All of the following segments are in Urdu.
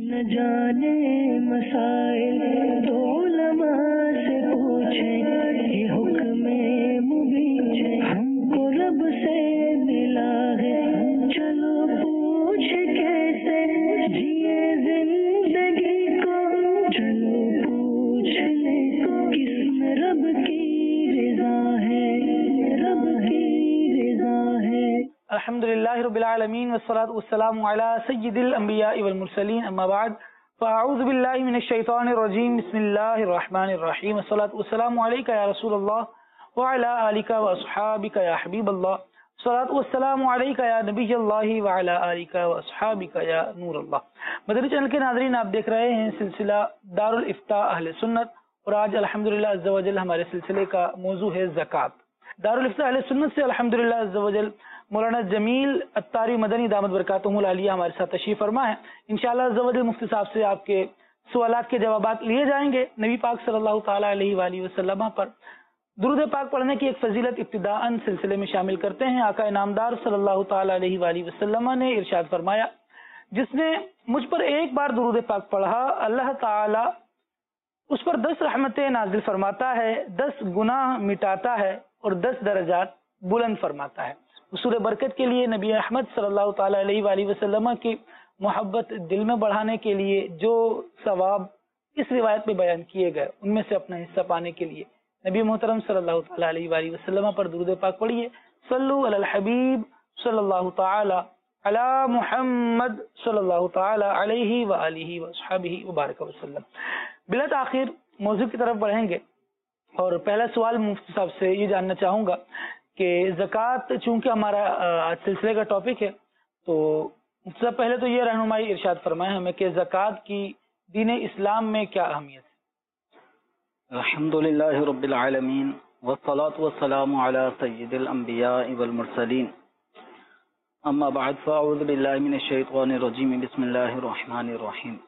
न जाने मसाइल तो उलमा से पूछे, ये हुक्म मुबीन हमको रब से मिला है, चलो पूछ कैसे जिए जिंदगी को, चलो पूछ ले किसमें रब की रज़ा है, रब की रज़ा है। अल्हम्दुलिल्लाहि रब्बिल आलमीन वस्सलातु वस्सलामु अला सय्यिदिल अंबियाइ वल मुरसलीन, अम्मा बाद, फ़अऊज़ु बिल्लाहि मिनश शैतानिर रजीम, बिस्मिल्लाहिर रहमानिर रहीम, वस्सलातु वस्सलामु अलैका या रसूलल्लाह व अला आलिका व अस्हाबिका या हबीबल्लाह, वस्सलातु वस्सलामु अलैका या नबियल्लाहि व अला आलिका व अस्हाबिका या नूरल्लाह। मदनी चैनल के नाज़रीन, आप देख रहे हैं सिलसिला दारुल इफ्ता अहले सुन्नत, और आज अल्हम्दुलिल्लाह अज़्ज़ा व जल हमारे सिलसिले का मौजू है ज़कात। दारुल इफ्ता अहले सुन्नत से अल्हम्दुलिल्लाह अज़्ज़ा व जल मौलाना जमील अत्तारी मदनी दामद बरकातुहुल आलिया हमारे साथ तशरीफ फरमा है। इंशाअल्लाह अज़्ज़ा व जल मुफ्ती साहब से आपके सवालात के जवाबात लिए जाएंगे। नबी पाक सल्लल्लाहु ताला अलैहि वसल्लम पर दुरूद पाक पढ़ने की एक फजीलत इब्तिदाअन सिलसिले में शामिल करते हैं। आका इनामदार सल्लल्लाहु ताला अलैहि वसल्लम ने इरशाद फरमाया, जिसने मुझ पर एक बार दुरूद पाक पढ़ा, अल्लाह ताला उस पर 10 रहमतें नाजिल फरमाता है, 10 गुनाह मिटाता है और 10 दर्जात बुलंद फरमाता है। उसूल बरकत के लिए नबी अहमद सल्लल्लाहु ताला अलैहि वसल्लम की मोहब्बत दिल में बढ़ाने के लिए जो सवाब इस रिवायत में बयान किए गए, उनमें से अपना हिस्सा पाने के लिए नबी मोहतरम सल्लल्लाहु ताला अलैहि वसल्लम पर दुरूद पाक पढ़िए। सल्लु अलल हबीब सल्लल्लाहु ताला अला मुहम्मद सल्लल्लाहु ताला अलैहि व आलिहि व अस्हाबिहि व बारक वसल्लम। बिला ताखिर मौजू की तरफ बढ़ेंगे और पहला सवाल मुफ्ती साहब से ये जानना चाहूँगा कि ज़कात चूँकि हमारा आज सिलसिले का टॉपिक है, तो सबसे पहले तो ये रहनुमाई इरशाद फरमाएं हमें कि ज़कात की दीन इस्लाम में क्या अहमियत है। अल्हम्दुलिल्लाहि रब्बिल आलमीन वस्सलातु वस्सलामु अला सय्यिदिल अंबियाइ वल मुरसलीन, अम्मा बाद, फ़अऊज़ु बिल्लाहि मिनश शैतानिर रजीम, बिस्मिल्लाहिर रहमानिर रहीम।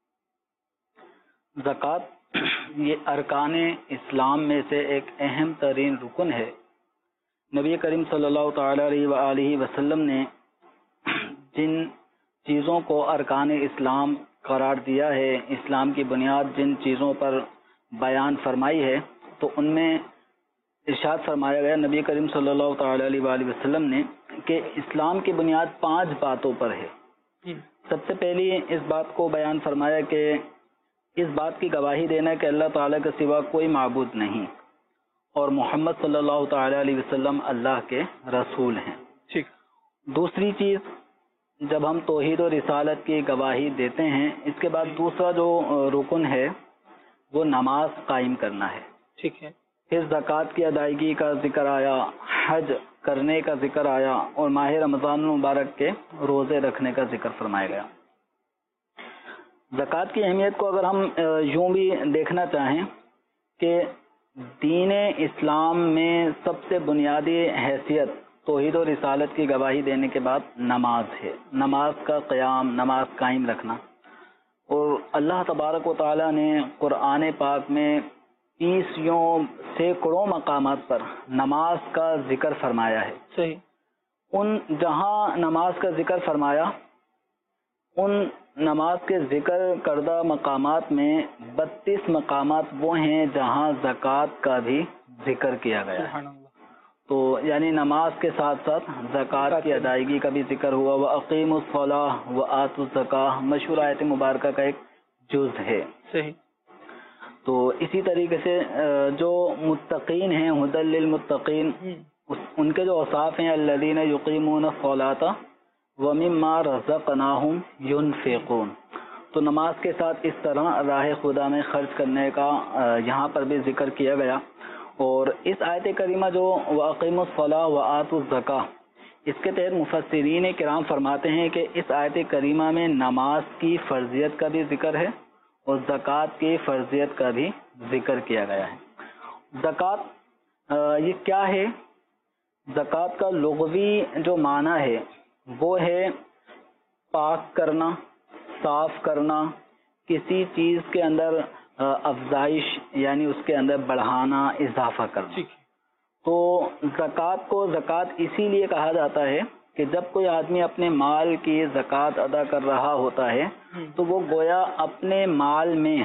ज़कात ये अरकाने इस्लाम में से एक अहम तरीन रुकन है। नबी करीम सल्लल्लाहु ताला अलैहि वसल्लम ने जिन चीज़ों को अरकान इस्लाम करार दिया है, इस्लाम की बुनियाद जिन चीज़ों पर बयान फरमाई है, तो उनमें इरशाद फरमाया गया नबी करीम सल्लल्लाहु ताला अलैहि वसल्लम ने कि इस्लाम की बुनियाद 5 बातों पर है। सबसे पहली इस बात को बयान फरमाया कि इस बात की गवाही देना कि अल्लाह ताला के सिवा कोई माबूद नहीं और मोहम्मद सल्लल्लाहु ताला अलैहि वसल्लम अल्लाह के रसूल हैं। ठीक। दूसरी चीज़, जब हम तौहीद और रिसालत की गवाही देते हैं, इसके बाद दूसरा जो रुकन है वो नमाज कायम करना है। ठीक है। फिर ज़कात की अदायगी का जिक्र आया, हज करने का जिक्र आया और माह रमज़ान मुबारक के रोज़े रखने का जिक्र फरमाया गया। ज़कात की अहमियत को अगर हम यूं भी देखना चाहें कि दीन इस्लाम में सबसे बुनियादी हैसियत तौहीद और रिसालत की गवाही देने के बाद नमाज है। नमाज का क़याम, नमाज कायम रखना। और अल्लाह तबारक व तआला ने कुरान पाक में 30 सैकड़ों मकामात पर नमाज का जिक्र फरमाया है। सही। उन जहाँ नमाज का जिक्र फरमाया, उन नमाज के जिक्र करदा मकामात में 32 मकामात वो हैं जहाँ ज़कात का भी जिक्र किया गया है। तो यानी नमाज के साथ साथ ज़कात की अदायगी का भी जिक्र हुआ। व अक़ीमुस्सलाह व आतुज़्ज़काह मशहूर आयत मुबारका का एक जुज़ है। सही। तो इसी तरीके से जो मुत्तकीन हैं, हुदल लिल मुत्तकीन, उनके जो औसाफ हैं, अल्लज़ीना युक़ीमूनस्सलाता व मिम्मा रज़क़नाहुम युनफ़िक़ून। तो नमाज के साथ इस तरह राह खुदा में खर्च करने का यहाँ पर भी जिक्र किया गया। और इस आयत करीमा जो वअक़ीमुस्सलाह व आतुज़्ज़काह, इसके तहत मुफ़स्सिरीन किराम फरमाते हैं कि इस आयत करीमा में नमाज की फ़र्ज़ियत का भी जिक्र है और ज़कात की फ़र्ज़ियत का भी जिक्र किया गया है। ज़कात ये क्या है? ज़कात का लुग़वी जो माना है वो है पाक करना, साफ करना, किसी चीज़ के अंदर अफजाइश यानी उसके अंदर बढ़ाना, इजाफा करना। ठीक। तो ज़कात को ज़कात इसीलिए कहा जाता है کہ جب کوئی آدمی اپنے مال کی زکوٰۃ ادا کر رہا ہوتا ہے تو وہ گویا اپنے مال میں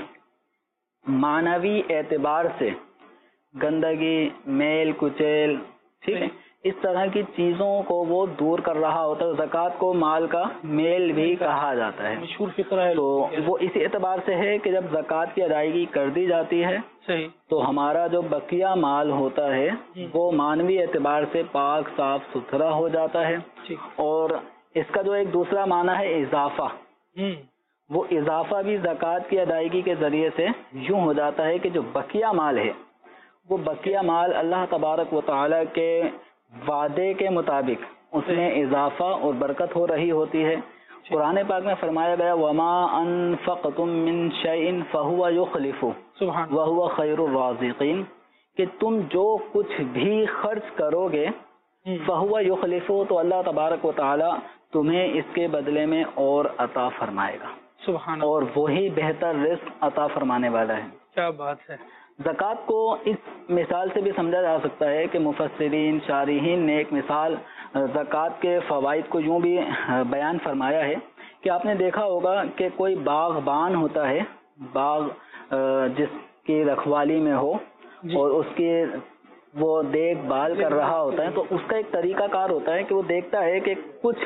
معنوی اعتبار سے گندگی، میل کچیل، ٹھیک ہے، اس طرح کی چیزوں کو وہ دور کر رہا ہوتا ہے. زکوٰۃ کو مال کا میل بھی کہا جاتا ہے. مشہور فقرہ ہے. تو وہ اسی اعتبار سے ہے کہ جب زکوٰۃ کی ادائیگی کر دی جاتی ہے صحیح تو ہمارا جو بقیہ مال ہوتا ہے وہ مانوی اعتبار سے پاک صاف ستھرا ہو جاتا ہے. اور اس کا جو ایک دوسرا معنی ہے اضافہ، وہ اضافہ بھی زکوٰۃ کی ادائیگی کے ذریعے سے یوں ہو جاتا ہے کہ جو بقیہ مال ہے وہ بقیہ مال اللہ تبارک و تعالی کے وعدے کے مطابق اس میں اضافہ اور برکت ہو رہی ہوتی ہے. قرآن پاک میں فرمایا گیا وما انفقتم من شیء فهو يخلفه وهو خیر الرازقین، کہ تم جو کچھ بھی خرچ کرو گے فهو يخلفه، تو اللہ تبارک و تعالی تمہیں اس کے بدلے میں اور عطا فرمائے گا. سبحان اور وہی بہتر رزق عطا فرمانے والا ہے. کیا بات ہے. زکوٰۃ کو اس مثال سے بھی سمجھا جا سکتا ہے کہ مفسرین شارحین نے ایک مثال زکوٰۃ کے فوائد کو یوں بھی بیان فرمایا ہے کہ آپ نے دیکھا ہوگا کہ کوئی باغبان ہوتا ہے، باغ جس کی رکھوالی میں ہو اور اس کی وہ دیکھ بھال کر رہا ہوتا ہے، تو اس کا ایک طریقہ کار ہوتا ہے کہ وہ دیکھتا ہے کہ کچھ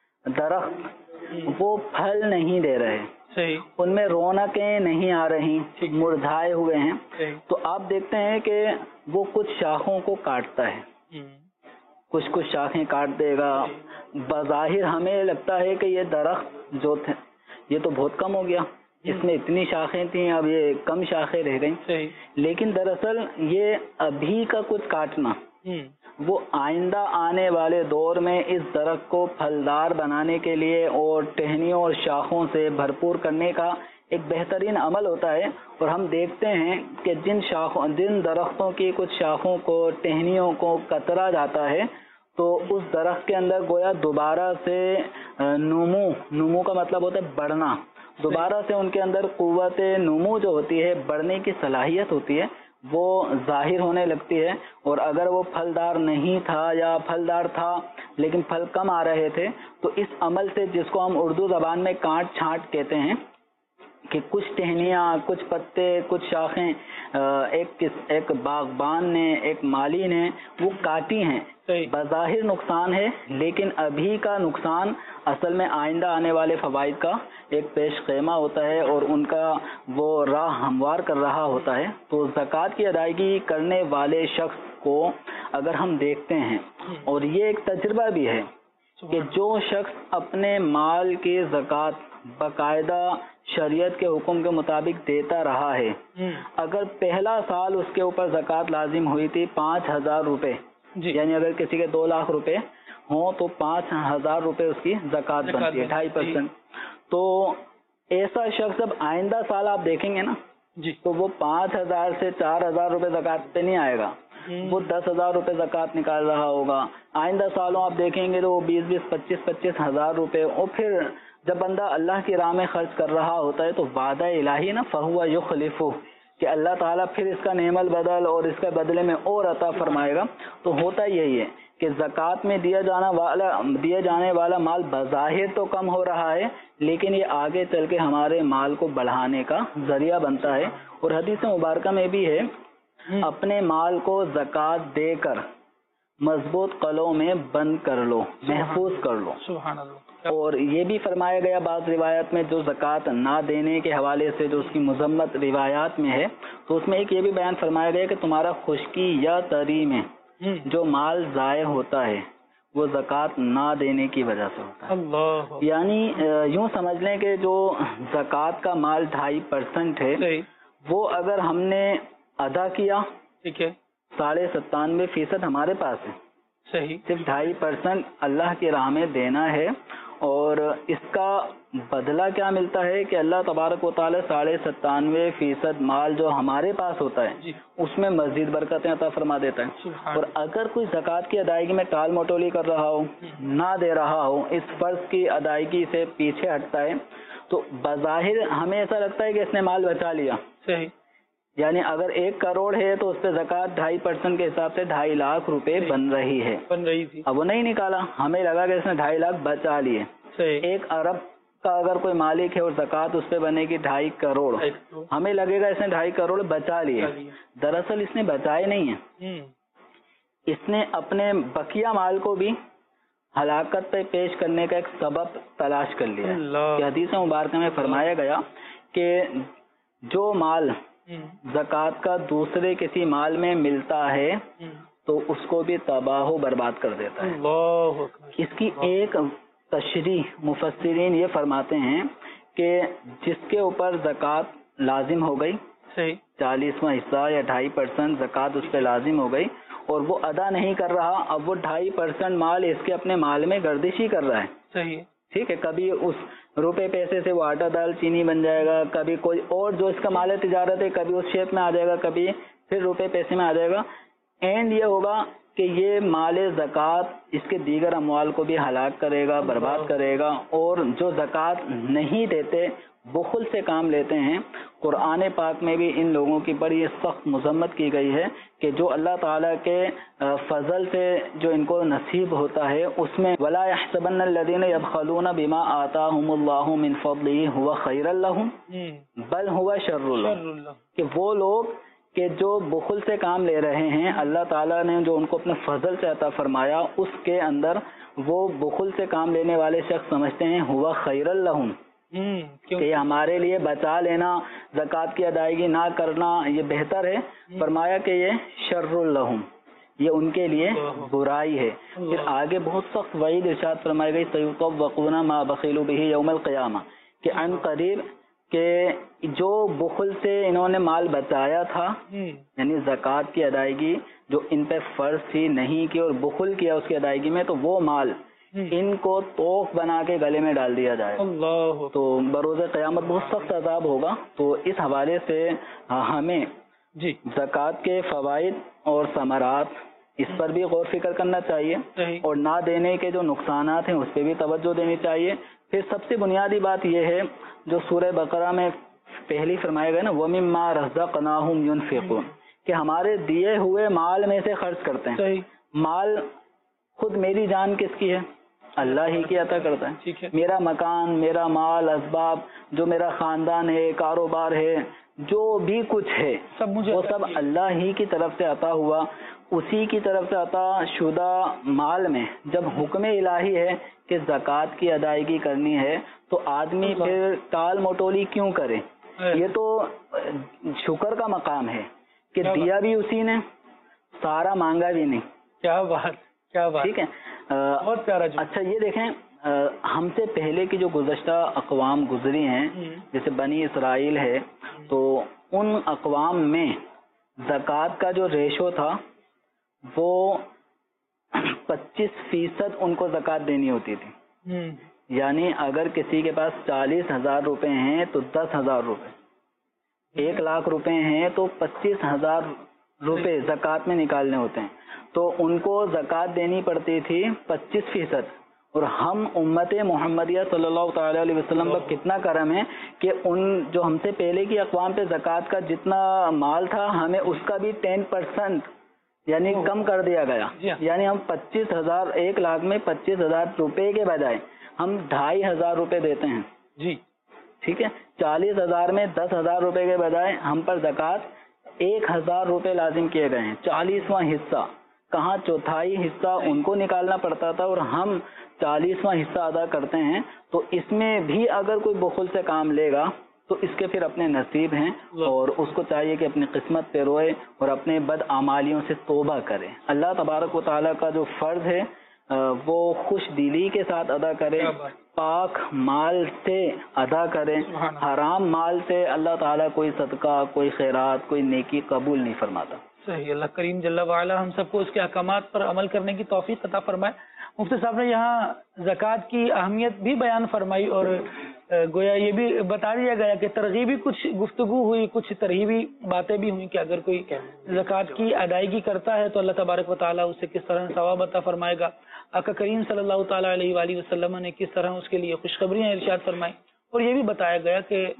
درخت وہ پھل نہیں دے رہے، ان میں رونقیں نہیں آ رہی، مرجھائے ہوئے ہیں، تو آپ دیکھتے ہیں کہ وہ کچھ شاخوں کو کاٹتا ہے، کچھ شاخیں کاٹ دے گا. بظاہر ہمیں لگتا ہے کہ یہ درخت جو تھے یہ تو بہت کم ہو گیا، اس میں اتنی شاخیں تھیں اب یہ کم شاخیں رہ گئیں، لیکن دراصل یہ ابھی کا کچھ کاٹنا وہ آئندہ آنے والے دور میں اس درخت کو پھلدار بنانے کے لیے اور ٹہنیوں اور شاخوں سے بھرپور کرنے کا ایک بہترین عمل ہوتا ہے. اور ہم دیکھتے ہیں کہ جن درختوں کی کچھ شاخوں کو ٹہنیوں کو کترا جاتا ہے تو اس درخت کے اندر گویا دوبارہ سے نمو کا مطلب ہوتا ہے بڑھنا، دوبارہ سے ان کے اندر قوت نمو جو ہوتی ہے، بڑھنے کی صلاحیت ہوتی ہے، وہ ظاہر ہونے لگتی ہے. اور اگر وہ پھلدار نہیں تھا یا پھلدار تھا لیکن پھل کم آ رہے تھے تو اس عمل سے، جس کو ہم اردو زبان میں کاٹ چھانٹ کہتے ہیں، کہ کچھ ٹہنیاں، کچھ پتے، کچھ شاخیں ایک باغبان نے، ایک مالی نے وہ کاٹی ہیں، بظاہر نقصان ہے لیکن ابھی کا نقصان اصل میں آئندہ آنے والے فوائد کا ایک پیش خیمہ ہوتا ہے اور ان کا وہ راہ ہموار کر رہا ہوتا ہے. تو زکوٰۃ کی ادائیگی کرنے والے شخص کو اگر ہم دیکھتے ہیں، اور یہ ایک تجربہ بھی ہے کہ جو شخص اپنے مال کی زکوٰۃ باقاعدہ شریعت کے حکم کے مطابق دیتا رہا ہے، اگر پہلا سال اس کے اوپر زکوٰۃ لازم ہوئی تھی 5,000 روپے، یعنی اگر کسی کے 2 لاکھ روپے ہوں تو 5,000 روپے اس کی زکوٰۃ بنتی ہے، 2.5%. تو ایسا شخص جب آئندہ سال آپ دیکھیں گے نا تو وہ 5,000 سے 4,000 روپے زکوٰۃ پہ نہیں آئے گا، وہ 10,000 روپے زکوٰۃ نکال رہا ہوگا. آئندہ سالوں آپ دیکھیں گے تو وہ 20,000 25,000 ہزار روپے. اور پھر جب بندہ اللہ کی راہ میں خرچ کر رہا ہوتا ہے تو وعدہ الہی نا فہو یخلفہ، کہ اللہ تعالیٰ پھر اس کا نعم البدل اور اس کے بدلے میں اور عطا فرمائے گا. تو ہوتا یہی ہے کہ زکوٰۃ میں دیا جانے والا مال بظاہر تو کم ہو رہا ہے لیکن یہ آگے چل کے ہمارے مال کو بڑھانے کا ذریعہ بنتا ہے. اور حدیث مبارکہ میں بھی ہے اپنے مال کو زکوٰۃ دے کر مضبوط قلعوں میں بند کر لو، محفوظ کر لو. سبحان اللہ. اور یہ بھی فرمایا گیا بعض روایت میں جو زکوٰۃ نہ دینے کے حوالے سے جو اس کی مذمت روایات میں ہے، تو اس میں ایک یہ بھی بیان فرمایا گیا کہ تمہارا خشکی یا تری میں جو مال ضائع ہوتا ہے وہ زکوٰۃ نہ دینے کی وجہ سے ہوتا ہے. اللہ. یعنی یوں سمجھ لیں کہ جو زکوٰۃ کا مال 2.5% ہے وہ اگر ہم نے ادا کیا، ٹھیک ہے، 97.5% ہمارے پاس ہے، صحیح، صرف 2.5% اللہ کی راہ میں دینا ہے. اور اس کا بدلہ کیا ملتا ہے کہ اللہ تبارک و تعالی 97.5% مال جو ہمارے پاس ہوتا ہے اس میں مزید برکتیں عطا فرما دیتا ہے. اور اگر کوئی زکوٰۃ کی ادائیگی میں ٹال مٹولی کر رہا ہو، نہ دے رہا ہو، اس فرض کی ادائیگی سے پیچھے ہٹتا ہے، تو بظاہر ہمیں ایسا لگتا ہے کہ اس نے مال بچا لیا، صحیح، یعنی اگر 1 کروڑ ہے تو اس پہ زکوٰۃ 2.5% کے حساب سے 2.5 لاکھ روپے بن رہی تھی. اب وہ نہیں نکالا، ہمیں لگا کہ اس نے 2.5 لاکھ بچا لیے. 1 ارب کا اگر کوئی مالک ہے اور زکوٰۃ اس پہ بنے گی 2.5 کروڑ، ہمیں لگے گا اس نے 2.5 کروڑ بچا لیے. دراصل اس نے بچائے نہیں ہیں، اس نے اپنے بقیہ مال کو بھی ہلاکت پہ پیش کرنے کا ایک سبب تلاش کر لیا. کہ حدیث مبارکہ میں فرمایا گیا کہ جو مال زکوٰۃ کا دوسرے کسی مال میں ملتا ہے تو اس کو بھی تباہ و برباد کر دیتا ہے. اس کی ایک تشریح مفسرین یہ فرماتے ہیں کہ جس کے اوپر زکوٰۃ لازم ہو گئی، 40واں حصہ یا 2.5% زکوٰۃ اس پہ لازم ہو گئی اور وہ ادا نہیں کر رہا، اب وہ 2.5% مال اس کے اپنے مال میں گردش ہی کر رہا ہے. ٹھیک ہے، کبھی اس روپے پیسے سے وہ آٹا دال چینی بن جائے گا، کبھی کوئی اور جو اس کا مال تجارت ہے کبھی اس شیپ میں آ جائے گا، کبھی پھر روپے پیسے میں آ جائے گا. اینڈ یہ ہوگا کہ یہ مال زکوٰۃ اس کے دیگر اموال کو بھی ہلاک کرے گا، برباد کرے گا. اور جو زکوٰۃ نہیں دیتے، بخل سے کام لیتے ہیں، قرآن پاک میں بھی ان لوگوں کی بڑی سخت مذمت کی گئی ہے کہ جو اللہ تعالیٰ کے فضل سے جو ان کو نصیب ہوتا ہے اس میں وَلَا يَحْسَبَنَّ الَّذِينَ يَبْخَلُونَ بِمَا آتَاهُمُ اللَّهُ مِنْ فَضْلِهِ هُوَ خَيْرًا لَهُمْ بَلْ هُوَ شَرٌّ لَهُمْ. کہ وہ لوگ کہ جو بخل سے کام لے رہے ہیں، اللہ تعالیٰ نے جو ان کو اپنے فضل سے عطا فرمایا اس کے اندر وہ بخل سے کام لینے والے شخص سمجھتے ہیں ہوا خیرا لہم، کہ ہمارے لیے بچا لینا، زکوٰۃ کی ادائیگی نہ کرنا یہ بہتر ہے. فرمایا کہ یہ شر لہم، یہ ان کے لیے برائی ہے. پھر آگے بہت سخت وعید ارشاد فرمائی گئی سیطوقون ما بخلوا به یوم القیامہ، کہ ان قریب کہ جو بخل سے انہوں نے مال بچایا تھا، یعنی زکوٰۃ کی ادائیگی جو ان پہ فرض تھی نہیں کی اور بخل کیا اس کی ادائیگی میں، تو وہ مال ان کو توق بنا کے گلے میں ڈال دیا جائے گا، تو بروز قیامت بہت سخت عذاب ہوگا. تو اس حوالے سے ہمیں زکوٰۃ کے فوائد اور ثمرات اس پر بھی غور فکر کرنا چاہیے، اور نہ دینے کے جو نقصانات ہیں اس پہ بھی توجہ دینی چاہیے. پھر سب سے بنیادی بات یہ ہے جو سورہ بقرہ میں پہلی فرمایا گیا نا وَمِمَّا رَزَقْنَاهُمْ يُنْفِقُونَ، کہ ہمارے دیے ہوئے مال میں سے خرچ کرتے ہیں. مال خود میری جان کس کی ہے؟ اللہ ہی کی عطا کرتا ہے. میرا مکان، میرا مال، اسباب، جو میرا خاندان ہے، کاروبار ہے، جو بھی کچھ ہے وہ سب اللہ ہی کی طرف سے عطا ہوا. اسی کی طرف سے عطا شدہ مال میں جب حکم الہی ہے کہ زکوٰۃ کی ادائیگی کرنی ہے تو آدمی پھر ٹال مٹولی کیوں کرے؟ یہ تو شکر کا مقام ہے کہ دیا بھی اسی نے، سارا مانگا بھی نہیں. کیا بات، کیا بات. ٹھیک ہے، بہت پیارا. اچھا یہ دیکھیں، ہم سے پہلے کی جو گزشتہ اقوام گزری ہیں جیسے بنی اسرائیل ہے، تو ان اقوام میں زکوٰۃ کا جو ریشو تھا وہ 25% ان کو زکوٰۃ دینی ہوتی تھی. یعنی اگر کسی کے پاس 40,000 روپے ہیں تو 10,000 روپے، 1 لاکھ روپے ہیں تو 25,000 روپے زکوٰۃ میں نکالنے ہوتے ہیں، تو ان کو زکوٰۃ دینی پڑتی تھی 25%. اور ہم امت محمدیہ صلی اللہ تعالی علیہ وسلم کا کتنا کرم ہے کہ ان جو ہم سے پہلے کی اقوام پہ زکوٰۃ کا جتنا مال تھا ہمیں اس کا بھی 10% یعنی کم کر دیا گیا. یعنی ہم 25,000، 1 لاکھ میں 25,000 روپے کے بجائے ہم 2,500 روپے دیتے ہیں. جی ٹھیک ہے، 40,000 میں 10,000 روپے کے بجائے ہم پر زکوٰۃ 1,000 روپے لازم کیے گئے ہیں. 40واں حصہ کہاں، 1/4 حصہ ان کو نکالنا پڑتا تھا اور ہم 40واں حصہ ادا کرتے ہیں. تو اس میں بھی اگر کوئی بخل سے کام لے گا تو اس کے پھر اپنے نصیب ہیں، اور اس کو چاہیے کہ اپنی قسمت پہ روئے اور اپنے بد اعمالیوں سے توبہ کرے. اللہ تبارک و تعالیٰ کا جو فرض ہے وہ خوش دلی کے ساتھ ادا کرے، پاک مال سے ادا کرے. حرام مال سے اللہ تعالیٰ کوئی صدقہ، کوئی خیرات، کوئی نیکی قبول نہیں فرماتا. صحیح. اللہ کریم جل وعلا ہم سب کو اس کے احکامات پر عمل کرنے کی توفیق عطا فرمائے. مفتی صاحب نے یہاں زکوٰۃ کی اہمیت بھی بیان فرمائی اور گویا یہ بھی بتا دیا گیا کہ ترغیبی کچھ گفتگو ہوئی، کچھ ترغیبی باتیں بھی ہوئیں کہ اگر کوئی زکوٰۃ کی ادائیگی کرتا ہے تو اللہ تبارک و تعالیٰ اسے کس طرح ثواب عطا فرمائے گا. آقا کریم صلی اللہ تعالیٰ علیہ وآلہ وسلم نے کس طرح اس کے لیے خوشخبریاں ارشاد فرمائی، اور یہ بھی بتایا گیا کہ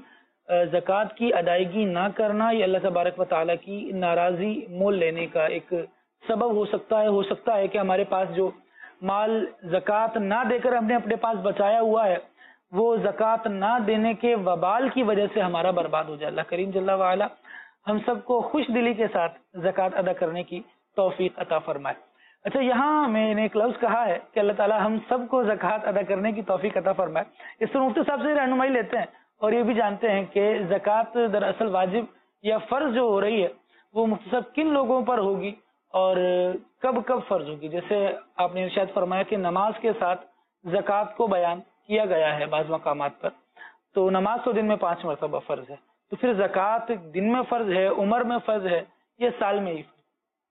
زکوٰۃ کی ادائیگی نہ کرنا یہ اللہ تبارک و تعالیٰ کی ناراضی مول لینے کا ایک سبب ہو سکتا ہے کہ ہمارے پاس جو مال زکوٰۃ نہ دے کر ہم نے اپنے پاس بچایا ہوا ہے وہ زکوٰۃ نہ دینے کے وبال کی وجہ سے ہمارا برباد ہو جائے۔ اللہ کریم جل وعلا ہم سب کو خوش دلی کے ساتھ زکوٰۃ ادا کرنے کی توفیق عطا فرمائے۔ اچھا، یہاں میں نے ایک لفظ کہا ہے کہ اللہ تعالیٰ ہم سب کو زکوٰۃ ادا کرنے کی توفیق عطا فرمائے، اس پر مفتی صاحب سے رہنمائی لیتے ہیں اور یہ بھی جانتے ہیں کہ زکوٰۃ دراصل واجب یا فرض جو ہو رہی ہے وہ مفتی صاحب کن لوگوں پر ہوگی اور کب کب فرض ہوگی؟ جیسے آپ نے ارشاد فرمایا کہ نماز کے ساتھ زکوٰۃ کو بیان کیا گیا ہے بعض مقامات پر، تو نماز تو دن میں 5 مرتبہ فرض ہے، تو پھر زکوٰۃ دن میں فرض ہے، عمر میں فرض ہے، یہ سال میں ہی فرض؟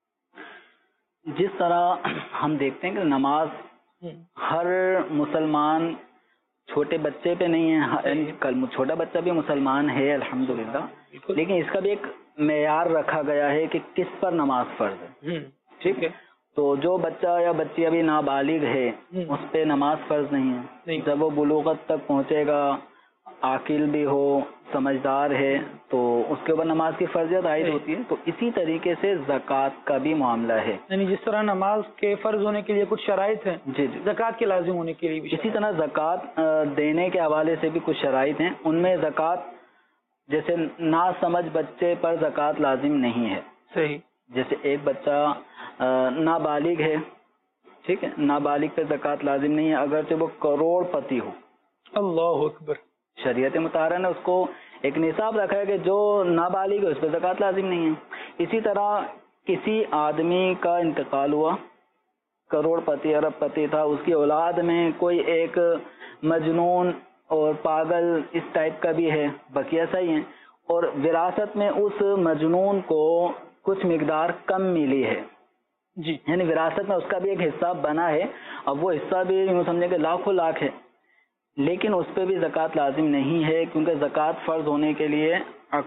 جس طرح ہم دیکھتے ہیں کہ نماز ہر مسلمان چھوٹے بچے پہ نہیں ہے، چھوٹا بچہ بھی مسلمان ہے الحمدللہ، لیکن اس کا بھی ایک معیار رکھا گیا ہے کہ کس پر نماز فرض ہے، ٹھیک ہے؟ تو جو بچہ یا بچی ابھی نابالغ ہے اس پہ نماز فرض نہیں ہے، جب وہ بلوغت تک پہنچے گا، عاقل بھی ہو، سمجھدار ہے، تو اس کے اوپر نماز کی فرضیت عائد ہوتی ہے۔ تو اسی طریقے سے زکوٰۃ کا بھی معاملہ ہے، یعنی جس طرح نماز کے فرض ہونے کے لیے کچھ شرائط ہیں، جی زکوٰۃ کے لازم ہونے کے لیے بھی اسی طرح زکوٰۃ دینے کے حوالے سے بھی کچھ شرائط ہیں، ان میں زکوٰۃ جیسے ناسمجھ بچے پر زکوٰۃ لازم نہیں ہے۔ صحیح، جیسے ایک بچہ نابالغ ہے، ٹھیک ہے، نابالغ پہ زکوٰۃ لازم نہیں ہے اگرچہ وہ کروڑ پتی ہو۔ اللہ اکبر۔ شریعت مطہرہ نے اس کو ایک نصاب رکھا ہے کہ جو نابالغ ہے اس پہ زکوٰۃ لازم نہیں ہے۔ اسی طرح کسی آدمی کا انتقال ہوا، کروڑ پتی ارب پتی تھا، اس کی اولاد میں کوئی ایک مجنون اور پاگل اس ٹائپ کا بھی ہے، بقیہ صحیح ہیں، اور وراثت میں اس مجنون کو کچھ مقدار کم ملی ہے، جی، یعنی وراثت میں اس کا بھی ایک حصہ بنا ہے، اب وہ حصہ بھی یوں سمجھے کہ لاکھوں لاکھ ہے، لیکن اس پہ بھی زکوٰۃ لازم نہیں ہے، کیونکہ زکوٰۃ فرض ہونے کے لیے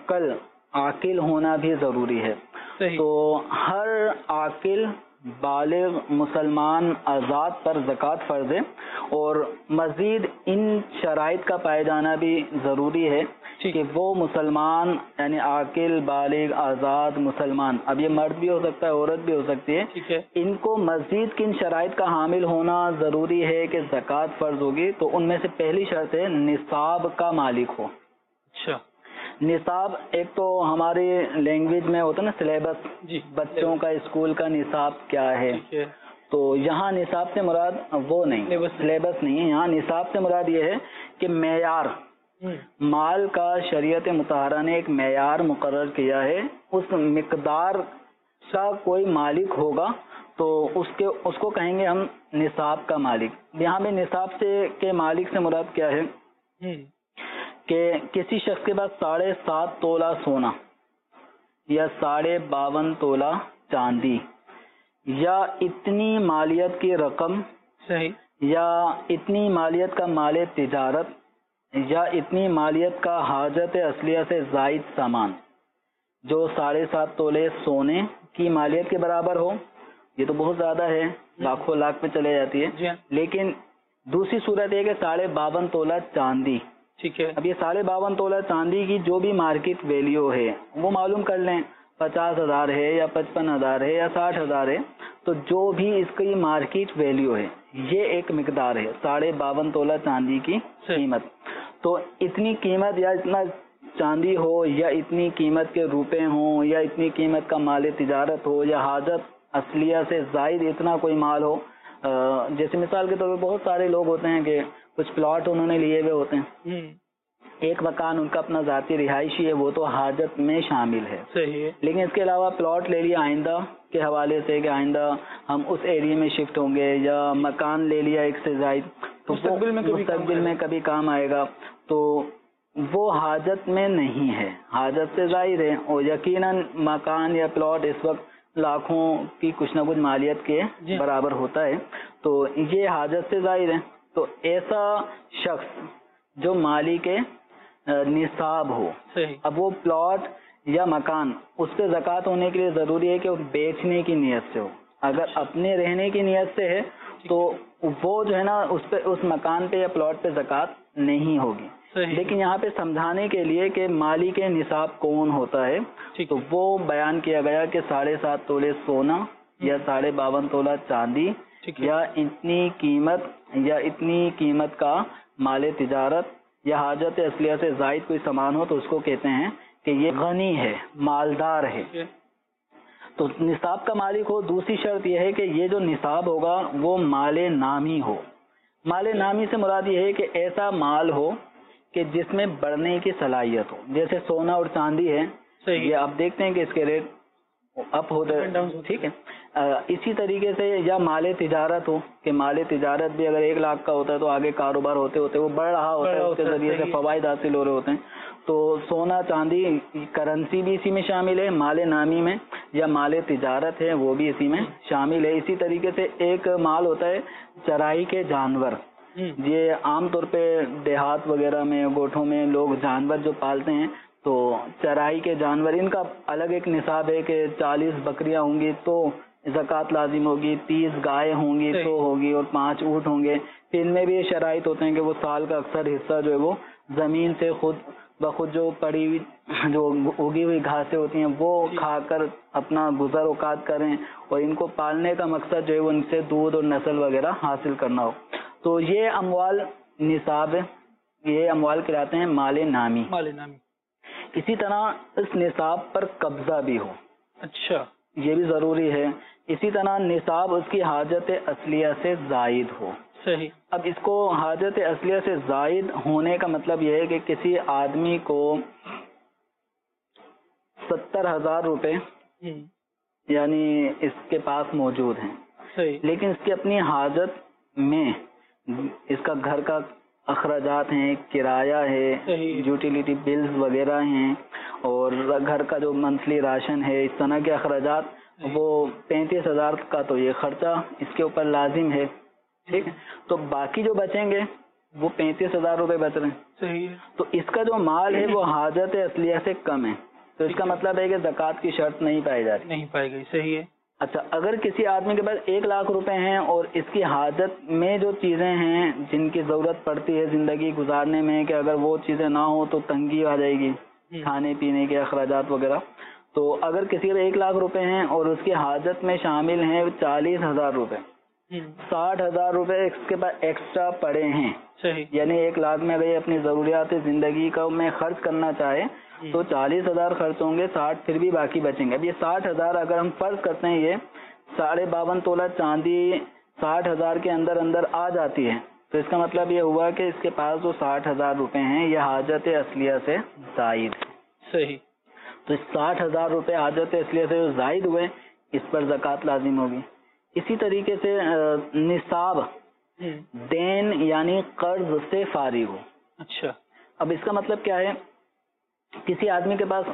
عاقل ہونا بھی ضروری ہے۔ تو ہر عاقل بالغ مسلمان آزاد پر زکوٰۃ فرض ہے، اور مزید ان شرائط کا پائے جانا بھی ضروری ہے کہ وہ مسلمان یعنی عاقل بالغ آزاد مسلمان، اب یہ مرد بھی ہو سکتا ہے، عورت بھی ہو سکتی ہے، ان کو مزید کن شرائط کا حامل ہونا ضروری ہے کہ زکوٰۃ فرض ہوگی؟ تو ان میں سے پہلی شرط ہے نصاب کا مالک ہو۔ اچھا، نصاب ایک تو ہماری لینگویج میں ہوتا ہے نا سلیبس، بچوں کا اسکول کا نصاب کیا ہے، تو یہاں نصاب سے مراد وہ نہیں، سلیبس نہیں ہے، یہاں نصاب سے مراد یہ ہے کہ معیار، مال کا شریعت مطہرہ نے ایک معیار مقرر کیا ہے، اس مقدار کا کوئی مالک ہوگا تو اس کو کہیں گے ہم نصاب کا مالک۔ یہاں پہ نصاب سے کے مالک سے مراد کیا ہے کہ کسی شخص کے پاس 7.5 تولہ سونا یا 52.5 تولہ چاندی یا اتنی مالیت کی رقم، صحیح، یا اتنی مالیت کا مال تجارت یا اتنی مالیت کا حاجت اصلیہ سے زائد سامان جو 7.5 تولے سونے کی مالیت کے برابر ہو، یہ تو بہت زیادہ ہے، لاکھوں لاکھ پہ چلے جاتی ہے، لیکن دوسری صورت یہ کہ 52.5 تولہ چاندی، ٹھیک ہے، اب یہ 52.5 تولہ چاندی کی جو بھی مارکیٹ ویلیو ہے وہ معلوم کر لیں، 50,000 ہے یا 55,000 ہے یا 60,000 ہے، تو جو بھی اس کی مارکیٹ ویلیو ہے یہ ایک مقدار ہے 52.5 تولہ چاندی کی قیمت، تو اتنی قیمت یا اتنا چاندی ہو یا اتنی قیمت کے روپے ہوں یا اتنی قیمت کا مال تجارت ہو یا حاجت اصلیہ سے زائد اتنا کوئی مال ہو، جیسے مثال کے طور پہ بہت سارے لوگ ہوتے ہیں کہ کچھ پلاٹ انہوں نے لیے ہوئے ہوتے ہیں، ایک مکان ان کا اپنا ذاتی رہائشی ہے، وہ تو حاجت میں شامل ہے، صحیح ہے، لیکن اس کے علاوہ پلاٹ لے لیا آئندہ کے حوالے سے کہ آئندہ ہم اس ایریے میں شفٹ ہوں گے، یا مکان لے لیا ایک سے زائد تو مستقبل میں کبھی کام آئے گا، تو وہ حاجت میں نہیں ہے، حاجت سے ظاہر ہے، اور یقیناً مکان یا پلاٹ اس وقت لاکھوں کی کچھ نہ کچھ مالیت کے برابر ہوتا ہے، تو یہ حاجت سے ظاہر ہے، تو ایسا شخص جو مالی کے نصاب ہو، اب وہ پلاٹ یا مکان اس پہ زکوٰۃ ہونے کے لیے ضروری ہے کہ وہ بیچنے کی نیت سے ہو، اگر اپنے رہنے کی نیت سے ہے تو وہ جو ہے نا اس پہ، اس مکان پہ یا پلاٹ پہ زکوٰۃ نہیں ہوگی. لیکن یہاں پہ سمجھانے کے لیے کہ مالک نصاب کون ہوتا ہے تو وہ بیان کیا گیا کہ 7.5 تولے سونا یا 52.5 تولہ چاندی یا اتنی قیمت کا مال تجارت یا حاجت اصلیہ سے زائد کوئی سامان ہو تو اس کو کہتے ہیں کہ یہ غنی ہے، مالدار ہے. تو نصاب کا مالک ہو. دوسری شرط یہ ہے کہ یہ جو نصاب ہوگا وہ مال نامی ہو. مال نامی سے مراد یہ ہے کہ ایسا مال ہو کہ جس میں بڑھنے کی صلاحیت ہو. جیسے سونا اور چاندی ہے، یہ آپ دیکھتے ہیں کہ اس کے ریٹ اپ ہوتے ہیں، ٹھیک ہے. اسی طریقے سے یا مال تجارت ہو کہ مال تجارت بھی اگر 1 لاکھ کا ہوتا ہے تو آگے کاروبار ہوتے ہوتے وہ بڑھ رہا ہوتا ہے، اس کے ذریعے سے فوائد حاصل ہو رہے ہوتے ہیں. تو سونا چاندی کرنسی بھی اسی میں شامل ہے مال نامی میں، یا مال تجارت ہے وہ بھی اسی میں شامل ہے. اسی طریقے سے ایک مال ہوتا ہے چرائی کے جانور. یہ عام طور پہ دیہات وغیرہ میں، گوٹھوں میں لوگ جانور جو پالتے ہیں تو چرائی کے جانور، ان کا الگ ایک نصاب ہے کہ 40 بکریاں ہوں گی تو زکوٰۃ لازم ہوگی، 30 گائے ہوں گی تو ہوگی، اور 5 اونٹ ہوں گے. پھر ان میں بھی یہ شرائط ہوتے ہیں کہ وہ سال کا اکثر حصہ جو ہے وہ زمین سے خود بخود جو پڑی ہوئی جو اگی ہوئی گھاسیں ہوتی ہیں وہ کھا کر اپنا گزر اوقات کریں، اور ان کو پالنے کا مقصد جو ہے وہ ان سے دودھ اور نسل وغیرہ حاصل کرنا ہو. تو یہ اموال نصاب، یہ اموال کہلاتے ہیں مال نامی. اسی طرح اس نصاب پر قبضہ بھی ہو. اچھا، یہ بھی ضروری ہے. اسی طرح نصاب اس کی حاجت اصلیہ سے زائد ہو. صحیح. اب اس کو حاجت اصلیہ سے زائد ہونے کا مطلب یہ ہے کہ کسی آدمی کو 70,000 روپے یعنی اس کے پاس موجود ہیں، لیکن اس کی اپنی حاجت میں اس کا گھر کا اخراجات ہیں، کرایہ ہے، یوٹیلیٹی بلز وغیرہ ہیں، اور گھر کا جو منتھلی راشن ہے، اس طرح کے اخراجات، وہ 35,000 کا تو یہ خرچہ اس کے اوپر لازم ہے. ٹھیک ہے. تو باقی جو بچیں گے وہ 35,000 روپے بچ رہے ہیں. صحیح. تو اس کا جو مال ہے وہ حاجت اصلیہ سے کم ہے، تو اس کا مطلب ہے کہ زکوٰۃ کی شرط نہیں پائی جا رہی، نہیں پائی گئی. صحیح ہے. اچھا، اگر کسی آدمی کے پاس 1 لاکھ روپے ہیں اور اس کی حاجت میں جو چیزیں ہیں جن کی ضرورت پڑتی ہے زندگی گزارنے میں، کہ اگر وہ چیزیں نہ ہوں تو تنگی آ جائے گی، کھانے پینے کے اخراجات وغیرہ، تو اگر کسی کے 1 لاکھ روپے ہیں اور اس کی حاجت میں شامل ہیں 40,000 روپے، 60,000 روپے اس کے پاس ایکسٹرا پڑے ہیں. صحیح. یعنی 1 لاکھ میں اگر یہ اپنی ضروریات زندگی کا میں خرچ کرنا چاہے تو 40,000 خرچ ہوں گے، 60 پھر بھی باقی بچیں گے. اب یہ 60,000 اگر ہم فرض کرتے ہیں یہ 52.5 تولہ چاندی 60,000 کے اندر آ جاتی ہے، تو اس کا مطلب یہ ہوا کہ اس کے پاس جو 60,000 روپے ہیں یہ حاجت اصلیہ سے زائد. صحیح. تو 60,000 روپے حاجت اصلیہ سے جو زائد ہوئے اس پر زکوٰۃ لازم ہوگی. اسی طریقے سے نصاب دین یعنی قرض سے فارغ ہو. اچھا، اب اس کا مطلب کیا ہے؟ کسی آدمی کے پاس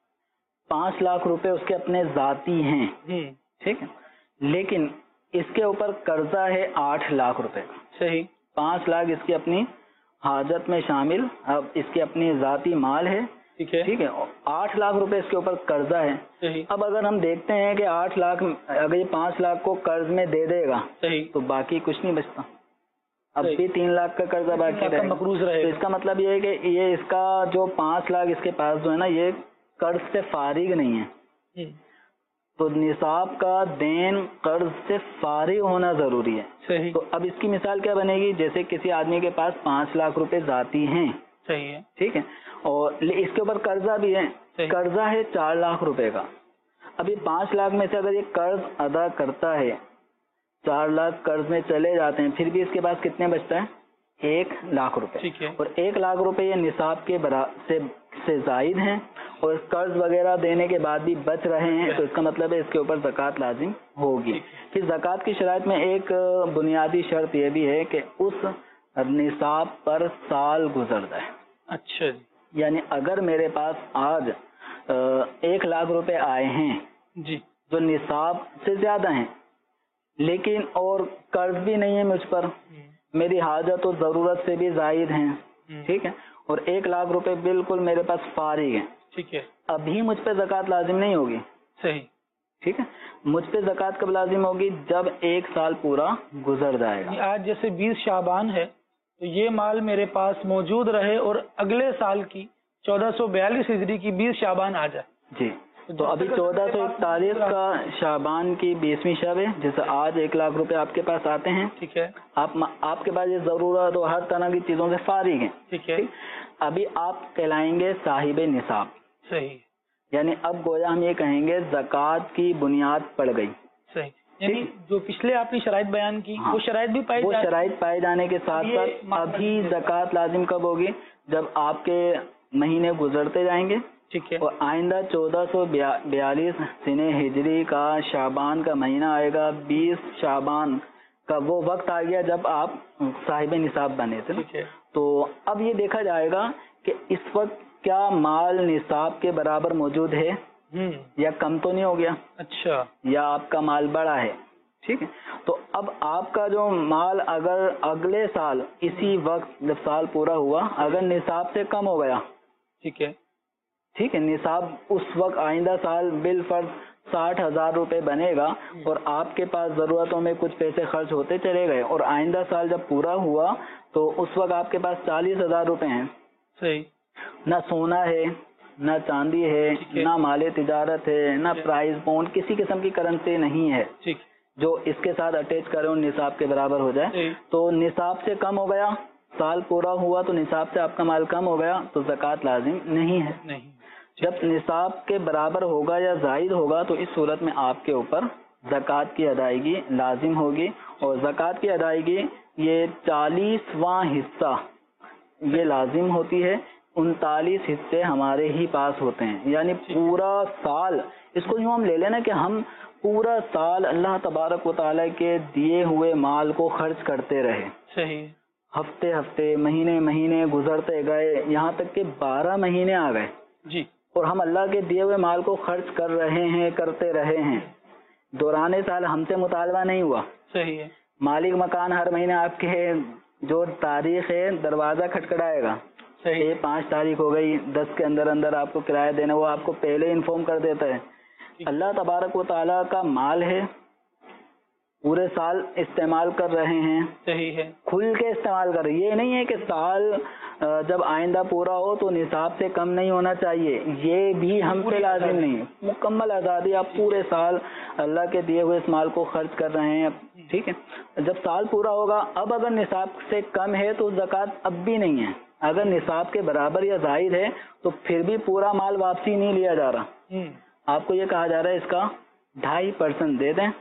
5 لاکھ روپے اس کے اپنے ذاتی ہیں، ٹھیک ہے، لیکن اس کے اوپر قرضہ ہے 8 لاکھ روپے کا. صحیح. 5 لاکھ اس کی اپنی حاجت میں شامل، اب اس کی اپنی ذاتی مال ہے، ٹھیک ہے، 8 لاکھ روپے اس کے اوپر قرضہ ہے. اب اگر ہم دیکھتے ہیں کہ 8 لاکھ اگر یہ 5 لاکھ کو قرض میں دے دے گا تو باقی کچھ نہیں بچتا، اب بھی 3 لاکھ کا قرضہ باقی رہے گا. تو اس کا مطلب یہ ہے کہ یہ اس کا جو 5 لاکھ اس کے پاس جو ہے نا یہ قرض سے فارغ نہیں ہے. تو نصاب کا دین قرض سے فارغ ہونا ضروری ہے. تو اب اس کی مثال کیا بنے گی؟ جیسے کسی آدمی کے پاس 5 لاکھ روپے ذاتی ہیں، صحیح ہے، ٹھیک ہے، اور اس کے اوپر قرضہ بھی ہے، قرضہ ہے 4 لاکھ روپے کا. اب یہ 5 لاکھ میں سے اگر یہ قرض ادا کرتا ہے، 4 لاکھ قرض میں چلے جاتے ہیں، پھر بھی اس کے پاس کتنے بچتا ہے؟ 1 لاکھ روپے. اور 1 لاکھ روپے یہ نصاب کے سے زائد ہیں اور قرض وغیرہ دینے کے بعد بھی بچ رہے ہیں، تو اس کا مطلب ہے اس کے اوپر زکوٰۃ لازم ہوگی. پھر زکوٰۃ کی شرائط میں ایک بنیادی شرط یہ بھی ہے کہ اس نصاب پر سال گزر جائے. اچھا، یعنی اگر میرے پاس آج 1 لاکھ روپے آئے ہیں جی جو نصاب سے زیادہ ہیں، لیکن اور قرض بھی نہیں ہے مجھ پر، میری حاجت و ضرورت سے بھی زائد ہیں، ٹھیک ہے، اور 1 لاکھ روپے بالکل میرے پاس فارغ ہیں، ٹھیک ہے، ابھی مجھ پہ زکوٰۃ لازم نہیں ہوگی. صحیح. ٹھیک ہے، مجھ پہ زکوٰۃ کب لازم ہوگی؟ جب 1 سال پورا گزر جائے گا. آج جیسے 20 شعبان ہے تو یہ مال میرے پاس موجود رہے اور اگلے سال کی 1442 ہجری کی 20 شعبان آ جائے. جی تو ابھی 1441 کا شعبان کی 20ویں شب ہے، جیسے آج 1 لاکھ روپے آپ کے پاس آتے ہیں. ٹھیک ہے. آپ کے پاس یہ ضرورت اور ہر طرح کی چیزوں سے فارغ ہیں. ٹھیک ہے. ابھی آپ کہلائیں گے صاحب نصاب. صحیح. یعنی اب گویا ہم یہ کہیں گے زکوٰۃ کی بنیاد پڑ گئی. صحیح. یعنی جو پچھلے آپ نے شرائط بیان کی وہ شرائط بھی پائے جانے کے ساتھ ساتھ ابھی زکوٰۃ لازم کب ہوگی؟ جب آپ کے مہینے گزرتے جائیں گے. ٹھیک ہے. اور آئندہ 1442 سنہ ہجری کا شعبان کا مہینہ آئے گا. 20 شعبان کا وہ وقت آ گیا جب آپ صاحب نصاب بنے تھے. ٹھیک ہے. تو اب یہ دیکھا جائے گا کہ اس وقت کیا مال نصاب کے برابر موجود ہے یا کم تو نہیں ہو گیا. اچھا. یا آپ کا مال بڑا ہے. ٹھیک ہے. تو اب آپ کا جو مال اگر اگلے سال اسی وقت جب سال پورا ہوا اگر نصاب سے کم ہو گیا. ٹھیک ہے. ٹھیک ہے. نصاب اس وقت آئندہ سال بالفرض 60,000 روپے بنے گا اور آپ کے پاس ضرورتوں میں کچھ پیسے خرچ ہوتے چلے گئے اور آئندہ سال جب پورا ہوا تو اس وقت آپ کے پاس 40,000 روپے ہیں. صحیح. نہ سونا ہے نہ چاندی ہے نہ مال تجارت ہے نہ پرائز بونڈ، کسی قسم کی کرنسی نہیں ہے جو اس کے ساتھ اٹیچ کرے اور نصاب کے برابر ہو جائے. تو نصاب سے کم ہو گیا، سال پورا ہوا تو نصاب سے آپ کا مال کم ہو گیا تو زکوٰۃ لازم نہیں ہے. جب نصاب کے برابر ہوگا یا زائد ہوگا تو اس صورت میں آپ کے اوپر زکوٰۃ کی ادائیگی لازم ہوگی. اور زکوٰۃ کی ادائیگی یہ 40واں حصہ یہ لازم ہوتی ہے. 39 حصے ہمارے ہی پاس ہوتے ہیں. یعنی پورا سال اس کو یوں ہم لے لینا کہ ہم پورا سال اللہ تبارک و تعالیٰ کے دیے ہوئے مال کو خرچ کرتے رہے. صحیح. ہفتے ہفتے مہینے مہینے گزرتے گئے یہاں تک کہ 12 مہینے آ گئے. جی. اور ہم اللہ کے دیے ہوئے مال کو خرچ کر رہے ہیں کرتے رہے ہیں. دوران سال ہم سے مطالبہ نہیں ہوا. صحیح ہے. مالک مکان ہر مہینے آپ کے جو تاریخ ہے دروازہ کھٹکھٹائے گا. 5 تاریخ ہو گئی، 10 کے اندر اندر آپ کو کرایہ دینا، وہ آپ کو پہلے انفارم کر دیتا ہے. اللہ تبارک و تعالیٰ کا مال ہے، پورے سال استعمال کر رہے ہیں. صحیح ہے. کھل کے استعمال کر رہے ہیں. یہ نہیں ہے کہ سال جب آئندہ پورا ہو تو نصاب سے کم نہیں ہونا چاہیے، یہ بھی ہم پہ لازم نہیں ہے. مکمل آزادی، آپ پورے سال اللہ کے دیے ہوئے اس مال کو خرچ کر رہے ہیں. ٹھیک ہے. جب سال پورا ہوگا اب اگر نصاب سے کم ہے تو زکوٰۃ اب بھی نہیں ہے. اگر نصاب کے برابر یا زائد ہے تو پھر بھی پورا مال واپسی نہیں لیا جا رہا. آپ کو یہ کہا جا رہا ہے اس کا 2.5% دے دیں،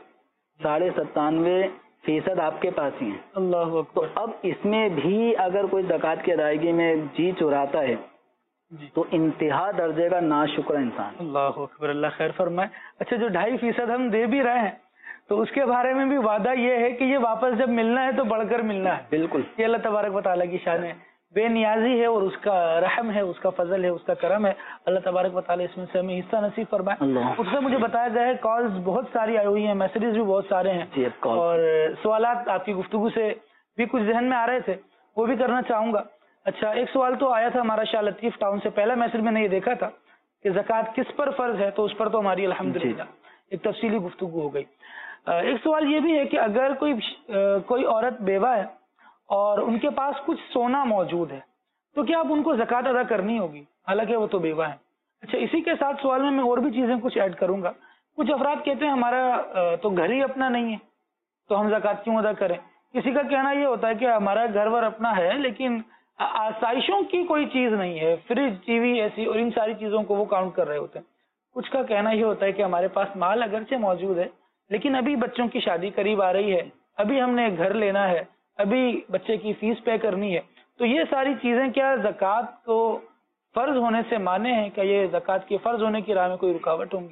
97.5% آپ کے پاس ہی ہیں. اللہ اکبر. تو اب اس میں بھی اگر کوئی زکوٰۃ کی ادائیگی میں جی چراتا ہے تو انتہا درجے کا ناشکر انسان. اللہ اکبر. اللہ خیر فرمائے. اچھا، جو 2.5% ہم دے بھی رہے ہیں تو اس کے بارے میں بھی وعدہ یہ ہے کہ یہ واپس جب ملنا ہے تو بڑھ کر ملنا ہے. بالکل. یہ اللہ تبارک و تعالیٰ کی شان ہے، بے نیازی ہے اور اس کا رحم ہے، اس کا فضل ہے، اس کا کرم ہے. اللہ تبارک و تعالیٰ اس میں سے ہمیں حصہ نصیب فرمائے. اس سے مجھے بتایا گیا ہے کالز بہت ساری آئی ہوئی ہیں، میسیجز بھی بہت سارے ہیں اور سوالات آپ کی گفتگو سے بھی کچھ ذہن میں آ رہے تھے، وہ بھی کرنا چاہوں گا. اچھا، ایک سوال تو آیا تھا ہمارا شاہ لطیف ٹاؤن سے. پہلا میسج میں نے یہ دیکھا تھا کہ زکوٰۃ کس پر فرض ہے، تو اس پر تو ہماری الحمدللہ ایک تفصیلی گفتگو ہو گئی. ایک سوال یہ بھی ہے کہ اگر کوئی عورت بیوہ ہے اور ان کے پاس کچھ سونا موجود ہے تو کیا اب ان کو زکوٰۃ ادا کرنی ہوگی حالانکہ وہ تو بیوہ ہیں؟ اچھا، اسی کے ساتھ سوال میں اور بھی چیزیں کچھ ایڈ کروں گا. کچھ افراد کہتے ہیں ہمارا تو گھر ہی اپنا نہیں ہے تو ہم زکوٰۃ کیوں ادا کریں. کسی کا کہنا یہ ہوتا ہے کہ ہمارا گھر ور اپنا ہے لیکن آسائشوں کی کوئی چیز نہیں ہے، فریج ٹی وی ایسی اور ان ساری چیزوں کو وہ کاؤنٹ کر رہے ہوتے ہیں. کچھ کا کہنا یہ ہوتا ہے کہ ہمارے پاس مال اگرچہ موجود ہے لیکن ابھی بچوں کی شادی قریب آ رہی ہے، ابھی ہم نے گھر لینا ہے، ابھی بچے کی فیس پے کرنی ہے، تو یہ ساری چیزیں کیا زکوٰۃ کو فرض ہونے سے مانے ہیں؟ کیا یہ زکوٰۃ کے فرض ہونے کی راہ میں کوئی رکاوٹ ہوں گی؟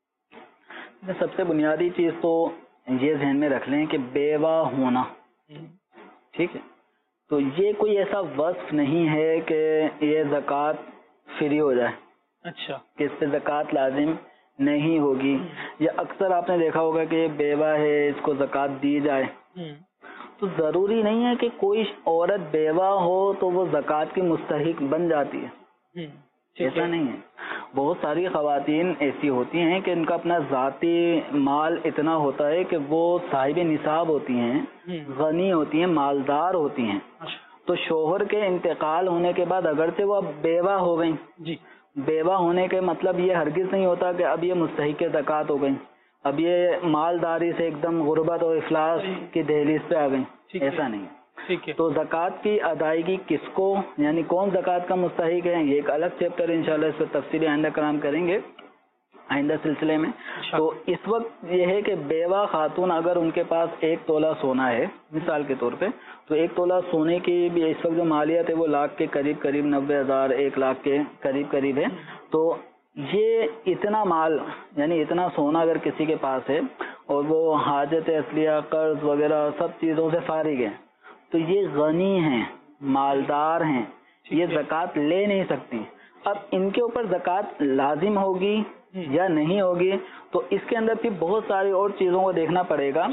سب سے بنیادی چیز تو یہ ذہن میں رکھ لیں کہ بیوہ ہونا، ٹھیک ہے، تو یہ کوئی ایسا وصف نہیں ہے کہ یہ زکوٰۃ فری ہو جائے. اچھا، کہ اس پہ زکوٰۃ لازم نہیں ہوگی. یا اکثر آپ نے دیکھا ہوگا کہ یہ بیوہ ہے اس کو زکوٰۃ دی جائے، تو ضروری نہیں ہے کہ کوئی عورت بیوہ ہو تو وہ زکوٰۃ کی مستحق بن جاتی ہے. ایسا نہیں ہے. بہت ساری خواتین ایسی ہوتی ہیں کہ ان کا اپنا ذاتی مال اتنا ہوتا ہے کہ وہ صاحب نصاب ہوتی ہیں، غنی ہوتی ہیں، مالدار ہوتی ہیں، تو شوہر کے انتقال ہونے کے بعد اگرچہ وہ اب بیوہ ہو گئیں، جی بیوہ ہونے کے مطلب یہ ہرگز نہیں ہوتا کہ اب یہ مستحق زکوٰۃ ہو گئیں، اب یہ مالداری سے ایک دم غربت اور افلاس کی دہلیز پہ آ گئیں، ایسا نہیں. ٹھیک ہے. تو زکوٰۃ کی ادائیگی کس کو، یعنی کون زکوٰۃ کا مستحق ہے، یہ ایک الگ چیپٹر انشاءاللہ اس پہ تفصیلی آئندہ کلام کریں گے آئندہ سلسلے میں. تو اس وقت یہ ہے کہ بیوہ خاتون اگر ان کے پاس 1 تولہ سونا ہے مثال کے طور پہ، تو 1 تولہ سونے کی بھی اس وقت جو مالیت ہے وہ لاکھ کے قریب 90,000 1 لاکھ کے قریب ہے. تو یہ اتنا مال یعنی اتنا سونا اگر کسی کے پاس ہے اور وہ حاجت اصلیہ قرض وغیرہ سب چیزوں سے فارغ ہے تو یہ غنی ہیں، مالدار ہیں، یہ زکوٰۃ لے نہیں سکتی. اب ان کے اوپر زکوٰۃ لازم ہوگی یا نہیں ہوگی تو اس کے اندر پھر بہت ساری اور چیزوں کو دیکھنا پڑے گا.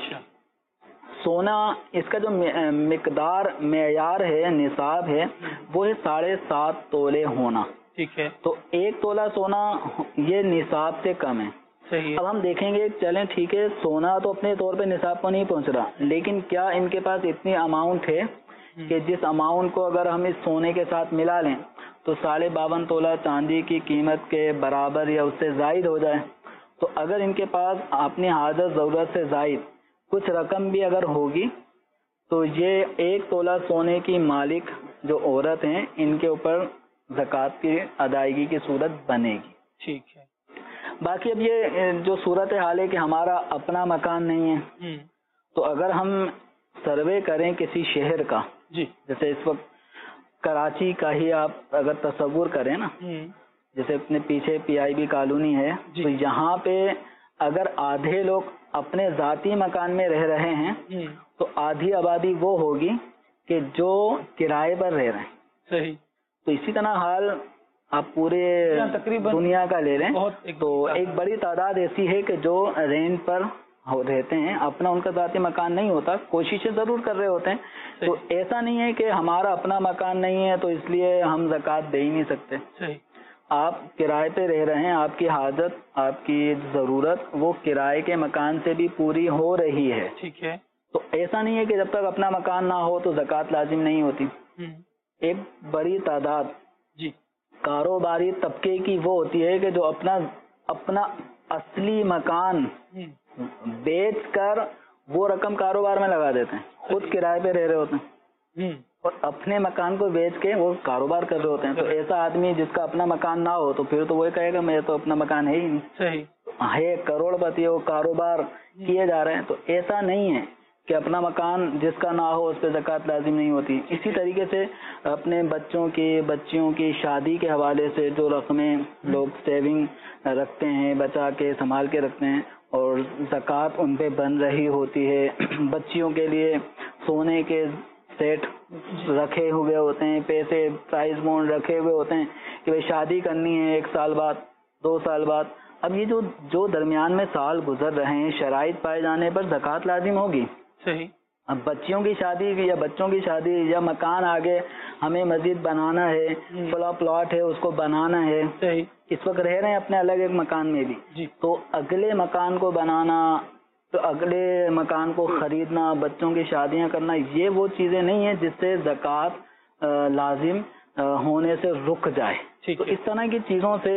سونا اس کا جو مقدار معیار ہے، نصاب ہے، وہ ہے 7.5 تولے ہونا. ٹھیک ہے. تو 1 تولہ سونا یہ نصاب سے کم ہے. صحیح. اب ہم دیکھیں گے چلیں ٹھیک ہے سونا تو اپنے طور پہ نصاب کو نہیں پہنچ رہا، لیکن کیا ان کے پاس اتنی اماؤنٹ ہے کہ جس اماؤنٹ کو اگر ہم اس سونے کے ساتھ ملا لیں تو 52.5 تولہ چاندی کی قیمت کے برابر یا اس سے زائد ہو جائے. تو اگر ان کے پاس اپنی حاجت ضرورت سے زائد کچھ رقم بھی اگر ہوگی تو یہ 1 تولہ سونے کی مالک جو عورت ہیں ان کے اوپر زکوٰۃ کی ادائیگی کی صورت بنے گی. ٹھیک ہے. باقی اب یہ جو صورت حال ہے کہ ہمارا اپنا مکان نہیں ہے تو اگر ہم سروے کریں کسی شہر کا، جی جیسے اس وقت کراچی کا ہی آپ اگر تصور کریں نا، جیسے اپنے پیچھے PIB کالونی ہے تو یہاں پہ اگر آدھے لوگ اپنے ذاتی مکان میں رہ رہے ہیں تو آدھی آبادی وہ ہوگی کہ جو کرائے پر رہ رہے ہیں. صحیح. تو اسی طرح حال آپ پورے دنیا کا لے لیں تو ایک بڑی تعداد ایسی ہے کہ جو رینٹ پر رہتے ہیں، اپنا ان کا ذاتی مکان نہیں ہوتا، کوششیں ضرور کر رہے ہوتے ہیں. تو ایسا نہیں ہے کہ ہمارا اپنا مکان نہیں ہے تو اس لیے ہم زکوٰۃ دے ہی نہیں سکتے. صحیح. آپ کرائے پہ رہ رہے ہیں، آپ کی حاجت آپ کی ضرورت وہ کرائے کے مکان سے بھی پوری ہو رہی ہے. ٹھیک ہے. تو ایسا نہیں ہے کہ جب تک اپنا مکان نہ ہو تو زکوٰۃ لازم نہیں ہوتی. ایک بڑی تعداد جی کاروباری طبقے کی وہ ہوتی ہے کہ جو اپنا اصلی مکان بیچ کر وہ رقم کاروبار میں لگا دیتے ہیں، خود کرائے پہ رہ رہے ہوتے ہیں اور اپنے مکان کو بیچ کے وہ کاروبار کر رہے ہوتے ہیں. تو ایسا آدمی جس کا اپنا مکان نہ ہو تو پھر تو وہی کہے گا میں تو اپنا مکان ہے ہی نہیں. صحیح ہے کروڑ پتی وہ کاروبار کیے جا رہے ہیں. تو ایسا نہیں ہے کہ اپنا مکان جس کا نہ ہو اس پہ زکوٰۃ لازم نہیں ہوتی. اسی طریقے سے اپنے بچیوں کی شادی کے حوالے سے جو رقمیں لوگ سیونگ رکھتے ہیں، بچا کے سنبھال کے رکھتے ہیں اور زکوٰۃ ان پہ بن رہی ہوتی ہے. بچیوں کے لیے سونے کے سیٹ رکھے ہوئے ہوتے ہیں، پیسے پرائز بونڈ رکھے ہوئے ہوتے ہیں کہ بھائی شادی کرنی ہے 1 سال بعد 2 سال بعد. اب یہ جو درمیان میں سال گزر رہے ہیں شرائط پائے جانے پر زکوٰۃ لازم ہوگی. صحیح. اب بچیوں کی شادی یا بچوں کی شادی یا مکان آگے ہمیں مزید بنانا ہے، پلاٹ ہے اس کو بنانا ہے. صحیح. اس وقت رہ رہے ہیں اپنے الگ ایک مکان میں بھی جی. تو اگلے مکان کو بنانا، تو اگلے مکان کو خریدنا، بچوں کی شادیاں کرنا، یہ وہ چیزیں نہیں ہیں جس سے زکوٰۃ لازم ہونے سے رک جائے. تو اس طرح کی چیزوں سے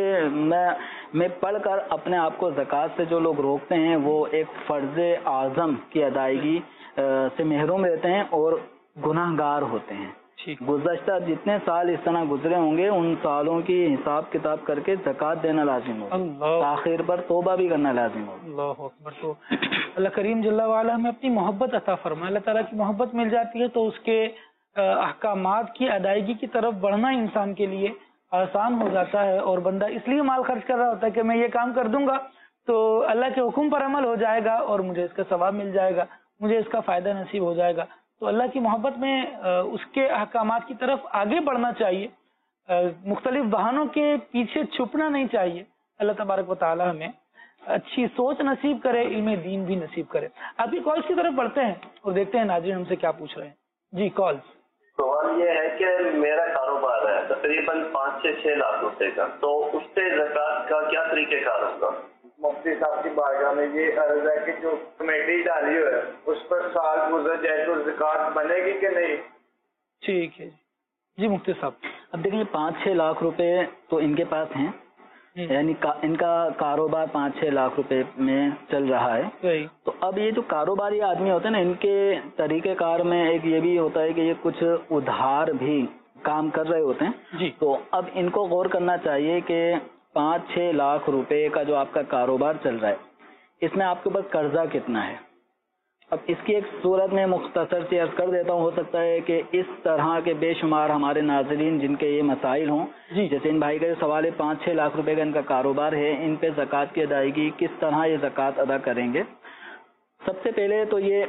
میں پڑھ کر اپنے آپ کو زکوٰۃ سے جو لوگ روکتے ہیں وہ ایک فرض اعظم کی ادائیگی سے محروم رہتے ہیں اور گناہ گار ہوتے ہیں. گزشتہ جتنے سال اس طرح گزرے ہوں گے ان سالوں کی حساب کتاب کر کے زکوٰۃ دینا لازم ہوگا، تاخیر پر توبہ بھی کرنا لازم ہوگا. اللہ اکبر. تو اللہ کریم جل وعلا ہمیں اپنی محبت عطا فرمائے. اللہ تعالیٰ کی محبت مل جاتی ہے تو اس کے احکامات کی ادائیگی کی طرف بڑھنا انسان کے لیے آسان ہو جاتا ہے اور بندہ اس لیے مال خرچ کر رہا ہوتا ہے کہ میں یہ کام کر دوں گا تو اللہ کے حکم پر عمل ہو جائے گا اور مجھے اس کا ثواب مل جائے گا، مجھے اس کا فائدہ نصیب ہو جائے گا. تو اللہ کی محبت میں اس کے احکامات کی طرف آگے بڑھنا چاہیے، مختلف بہانوں کے پیچھے چھپنا نہیں چاہیے. اللہ تبارک و تعالی ہمیں اچھی سوچ نصیب کرے، علم دین بھی نصیب کرے. آپ کی کالز کی طرف بڑھتے ہیں اور دیکھتے ہیں ناظرین ہم سے کیا پوچھ رہے ہیں. جی کال. سوال یہ ہے کہ میرا کاروبار ہے تقریباً 5 سے 6 لاکھ روپے کا، تو اس سے زکوٰۃ کا کیا طریقہ کار ہوگا؟ مفتی صاحب کی بارگاہ میں یہ عرض ہے کہ جو کمیٹی ڈالی ہے اس پر سال گزر جائے تو زکوٰۃ بنے گی کہ نہیں؟ ٹھیک ہے جی مفتی صاحب. اب دیکھیں 5-6 لاکھ روپے تو ان کے پاس ہیں, یعنی ان کا کاروبار 5-6 لاکھ روپے میں چل رہا ہے. صحیح. تو اب یہ جو کاروباری آدمی ہوتے ہیں نا, ان کے طریقہ کار میں ایک یہ بھی ہوتا ہے کہ یہ کچھ ادھار بھی کام کر رہے ہوتے ہیں جی. تو اب ان کو غور کرنا چاہیے کہ 5-6 لاکھ روپے کا جو آپ کا کاروبار چل رہا ہے, اس میں آپ کے پاس قرضہ کتنا ہے. اب اس کی ایک صورت میں مختصر سی عرض کر دیتا ہوں, ہو سکتا ہے کہ اس طرح کے بے شمار ہمارے ناظرین جن کے یہ مسائل ہوں, جیسے ان بھائی کا جو سوال ہے 5-6 لاکھ روپے کا ان کا کاروبار ہے, ان پہ زکوٰۃ کی ادائیگی کس طرح یہ زکوٰۃ ادا کریں گے. سب سے پہلے تو یہ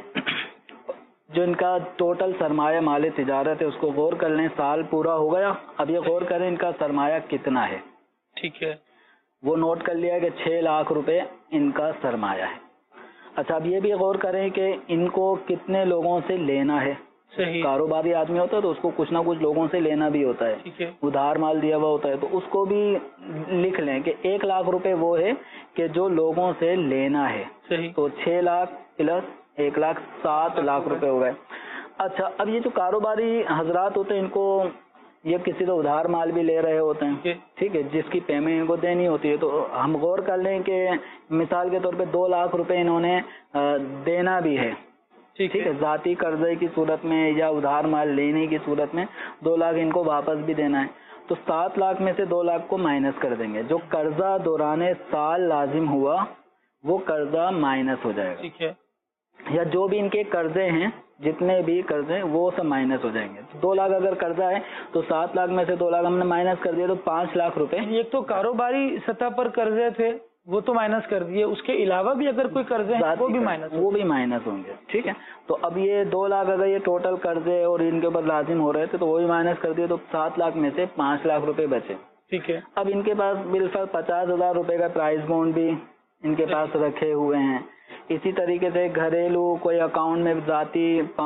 جو ان کا ٹوٹل سرمایہ مال تجارت ہے اس کو غور کر لیں. سال پورا ہو گیا, اب یہ غور کریں ان کا سرمایہ کتنا ہے. ٹھیک ہے, وہ نوٹ کر لیا کہ 6 لاکھ روپے ان کا سرمایہ ہے. اچھا, اب یہ بھی غور کریں کہ ان کو کتنے لوگوں سے لینا ہے. صحیح. کاروباری آدمی ہوتا ہے تو اس کو کچھ نہ کچھ لوگوں سے لینا بھی ہوتا ہے, ٹھیک ہے, ادھار مال دیا ہوا ہوتا ہے, تو اس کو بھی لکھ لیں کہ 1 لاکھ روپے وہ ہے کہ جو لوگوں سے لینا ہے. صحیح. تو 6 لاکھ پلس 1 لاکھ 7 لاکھ روپے ہو گئے. اچھا, اب یہ جو کاروباری حضرات ہوتے ہیں ان کو یہ کسی سے ادھار مال بھی لے رہے ہوتے ہیں, ٹھیک ہے, جس کی پیمنٹ ان کو دینی ہوتی ہے. تو ہم غور کر لیں کہ مثال کے طور پہ 2 لاکھ روپے انہوں نے دینا بھی ہے, ٹھیک ہے, ذاتی قرضے کی صورت میں یا ادھار مال لینے کی صورت میں 2 لاکھ ان کو واپس بھی دینا ہے. تو 7 لاکھ میں سے 2 لاکھ کو مائنس کر دیں گے. جو قرضہ دوران سال لازم ہوا وہ قرضہ مائنس ہو جائے گا. ٹھیک ہے, یا جو بھی ان کے قرضے ہیں, جتنے بھی قرضے وہ سب مائنس ہو جائیں گے. 2 لاکھ اگر قرضہ ہے تو 7 لاکھ میں سے 2 لاکھ ہم نے مائنس کر دیا تو 5 لاکھ روپے. ایک تو کاروباری سطح پر قرضے تھے وہ تو مائنس کر دیے, اس کے علاوہ بھی اگر کوئی قرضے ہیں وہ بھی مائنس ہوں گے. ٹھیک ہے, تو اب یہ 2 لاکھ اگر یہ ٹوٹل قرضے اور ان کے اوپر لازم ہو رہے تھے تو وہ بھی مائنس کر دیے تو 7 لاکھ میں سے 5 لاکھ روپے بچے. ٹھیک ہے. اب ان کے پاس بالفرض 50,000 روپے کا پرائز بونڈ بھی ان کے پاس رکھے ہوئے ہیں. اسی طریقے سے گھریلو کوئی اکاؤنٹ میں ذاتی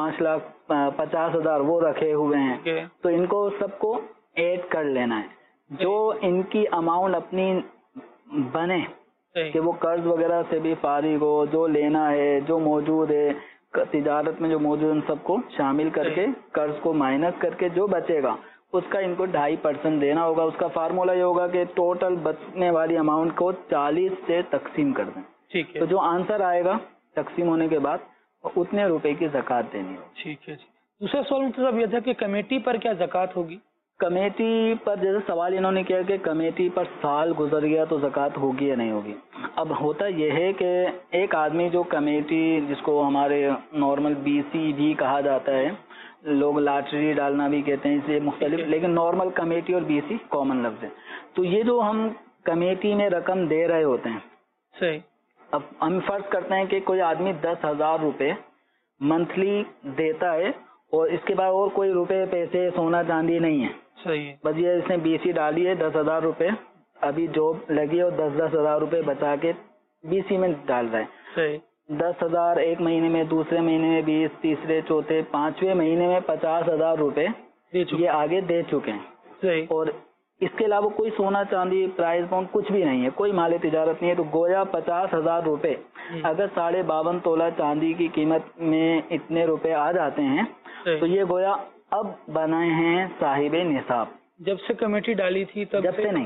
5,50,000 وہ رکھے ہوئے ہیں. تو ان کو سب کو ایڈ کر لینا ہے. جو ان کی اماؤنٹ اپنی بنے کہ وہ قرض وغیرہ سے بھی فارغ ہو, جو لینا ہے جو موجود ہے تجارت میں جو موجود ان سب کو شامل کر کے قرض کو مائنس کر کے جو بچے گا اس کا ان کو 2.5% دینا ہوگا. اس کا فارمولہ یہ ہوگا کہ ٹوٹل بچنے والی اماؤنٹ کو 40 سے تقسیم کر دیں. ٹھیک ہے, تو جو آنسر آئے گا تقسیم ہونے کے بعد اتنے روپے کی زکوٰۃ دینی ہوگی. ٹھیک ہے. دوسرا سوال مطلب یہ تھا کہ کمیٹی پر کیا زکوٰۃ ہوگی. کمیٹی پر جیسے سوال انہوں نے کیا کہ کمیٹی پر سال گزر گیا تو زکوٰۃ ہوگی یا نہیں ہوگی. اب ہوتا یہ ہے کہ ایک آدمی جو کمیٹی جس کو ہمارے نارمل BC بھی کہا جاتا ہے, لوگ لاٹری ڈالنا بھی کہتے ہیں اسے مختلف, لیکن نارمل کمیٹی اور BC کامن لفظ ہے. تو یہ جو ہم کمیٹی میں رقم دے رہے ہوتے ہیں, صحیح, اب ہم فرض کرتے ہیں کہ کوئی آدمی 10,000 روپے منتھلی دیتا ہے اور اس کے بعد اور کوئی روپے پیسے سونا چاندی نہیں ہے. صحیح, بس یہ اس نے BC ڈالی ہے 10,000 روپے, ابھی جاب لگی اور 10,000 روپے بچا کے BC میں ڈال رہا ہے. صحیح, 10,000 ایک مہینے میں, دوسرے مہینے میں 20, تیسرے چوتھے 5ویں مہینے میں 50,000 روپے یہ آگے دے چکے ہیں. صحیح, اور اس کے علاوہ کوئی سونا چاندی پرائز بونڈ کچھ بھی نہیں ہے, کوئی مال تجارت نہیں ہے. تو گویا 50,000 روپے اگر 52.5 تولہ چاندی کی قیمت میں اتنے روپے آ جاتے ہیں تو یہ گویا اب بنائے ہیں صاحب نصاب. جب سے کمیٹی ڈالی تھی تب جب سے نہیں,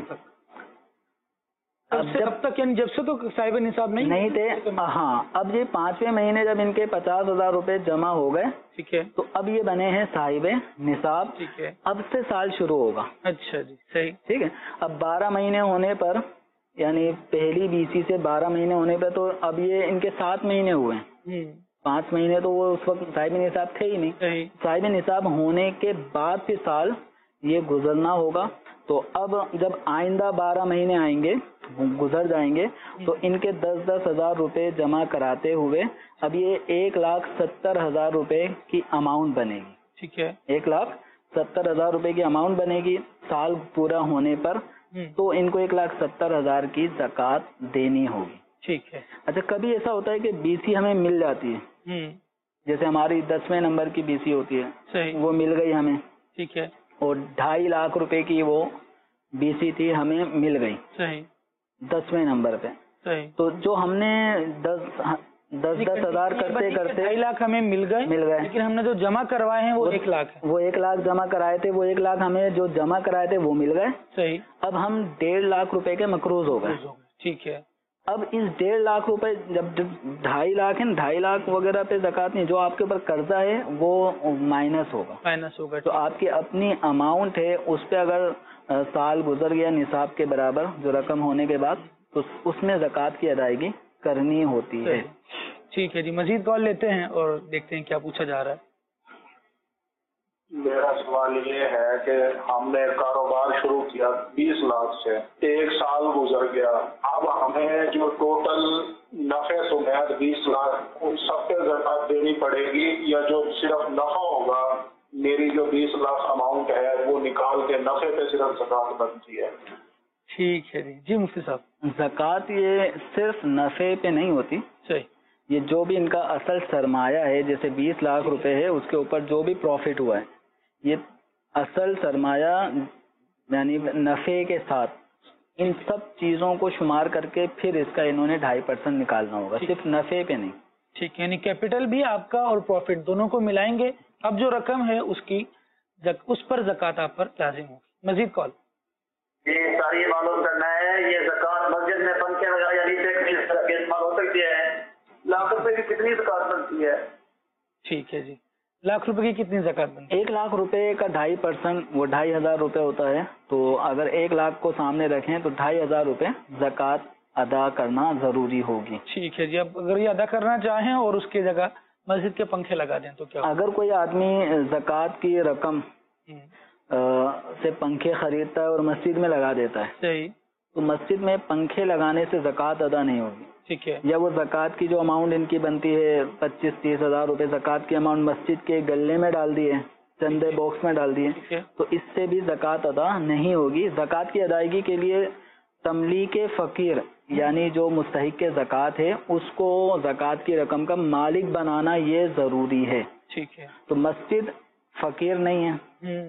اب تک یعنی جب سے تو صاحب نصاب نہیں تھے. ہاں, اب یہ 5ویں مہینے جب ان کے 50,000 روپے جمع ہو گئے, ٹھیک ہے, تو اب یہ بنے ہیں صاحب نصاب. ٹھیک ہے, اب سے سال شروع ہوگا. اچھا جی, صحیح, ٹھیک ہے. اب 12 مہینے ہونے پر یعنی پہلی BC سے 12 مہینے ہونے پہ تو اب یہ ان کے 7 مہینے ہوئے ہیں. 5 مہینے تو وہ اس وقت صاحب نصاب تھے ہی نہیں. صاحب نصاب ہونے کے بعد بھی سال یہ گزرنا ہوگا. تو اب جب آئندہ 12 مہینے آئیں گے گزر جائیں گے تو ان کے 10,000 روپے جمع کراتے ہوئے اب یہ 1,70,000 روپے کی اماؤنٹ بنے گی. ٹھیک ہے, 1,70,000 روپے کی اماؤنٹ بنے گی سال پورا ہونے پر. تو ان کو 1,70,000 کی زکوٰۃ دینی ہوگی. ٹھیک ہے. اچھا, کبھی ایسا ہوتا ہے کہ BC ہمیں مل جاتی ہے, جیسے ہماری 10ویں نمبر کی BC ہوتی ہے, صحیح, وہ مل گئی ہمیں. ٹھیک ہے, اور 2.5 لاکھ روپے کی وہ BC تھی ہمیں مل گئی. صحیح, 10ویں نمبر پہ. صحیح, تو جو ہم نے 10,000 करते करते 2.5 लाख हमें मिल गए, लेकिन हमने जो जमा करवाए हैं वो 1 लाख है। वो 1 लाख जमा कराए थे, वो 1 लाख हमें जो जमा कराए थे वो मिल गए। सही। अब हम 1.5 लाख रुपए के मकरूज हो गए। ठीक है। अब इस 1.5 लाख रुपए जब 2.5 लाख है, 2.5 लाख वगैरह पे ज़कात नहीं, जो आपके ऊपर कर्जा है वो माइनस होगा। तो आपकी अपनी अमाउंट है उस पे अगर साल गुजर गया निसाब के बराबर जो रकम होने के बाद, तो उसमें ज़कात की अदायगी करनी होती है। ठीक है जी, मजीद कॉल लेते हैं और देखते हैं क्या पूछा जा रहा है। मेरा सवाल ये है कि हमने कारोबार शुरू किया 20 लाख से, 1 साल गुजर गया, अब हमें जो टोटल नफे सुमेत 20 लाख उन सब पे ज़कात देनी पड़ेगी, या जो सिर्फ नफा होगा मेरी जो 20 लाख अमाउंट है वो निकाल के नफे पे सिर्फ ज़कात बनती है? ठीक है जी मुफ्ती साहब, ज़कात ये सिर्फ नफे पे नहीं होती। सही। ये जो भी इनका असल सरमाया है, जैसे 20 लाख रुपए है, उसके ऊपर जो भी प्रॉफिट हुआ है, ये असल सरमाया यानी नफे के साथ इन सब चीजों को शुमार करके फिर इसका इन्होंने 2.5% निकालना होगा, सिर्फ नफे पे नहीं। ठीक है, यानी कैपिटल भी आपका और प्रॉफिट दोनों को मिलाएंगे, अब जो रकम है उसकी उस पर ज़कात आप पर लाजिम होगी। मजीद कॉल। जी सर, ये मालूम करना है, ये ज़कात मस्जिद में पंखे वगैरह या नीचे इस्तेमाल हो सकती है? लाख रुपए की कितनी ज़कात बनती है? ठीक है जी, लाख रुपए की कितनी ज़कात बनती है? 1 लाख रुपए का 2.5% वो 2,500 रुपए होता है। तो अगर 1 लाख को सामने रखें तो 2,500 रुपए ज़कात अदा करना जरूरी होगी। ठीक है जी, अब अगर ये अदा करना चाहें और उसकी जगह मस्जिद के पंखे लगा दें तो क्या? अगर कोई आदमी ज़कात की रकम से पंखे खरीदता है और मस्जिद में लगा देता है, सही, तो मस्जिद में पंखे लगाने से ज़कात अदा नहीं होगी। ठीक है। या वो ज़कात की जो अमाउंट इनकी बनती है 25-30 हज़ार रुपए ज़कात की अमाउंट मस्जिद के गले में डाल दिए, चंदे बॉक्स में डाल दिए, तो इससे भी ज़कात अदा नहीं होगी। ज़कात की अदायगी के लिए तमलीक फ़कीर यानी जो मुस्तहिक के ज़कात है उसको ज़कात की रकम का मालिक बनाना ये ज़रूरी है। ठीक है। तो मस्जिद फ़कीर नहीं है,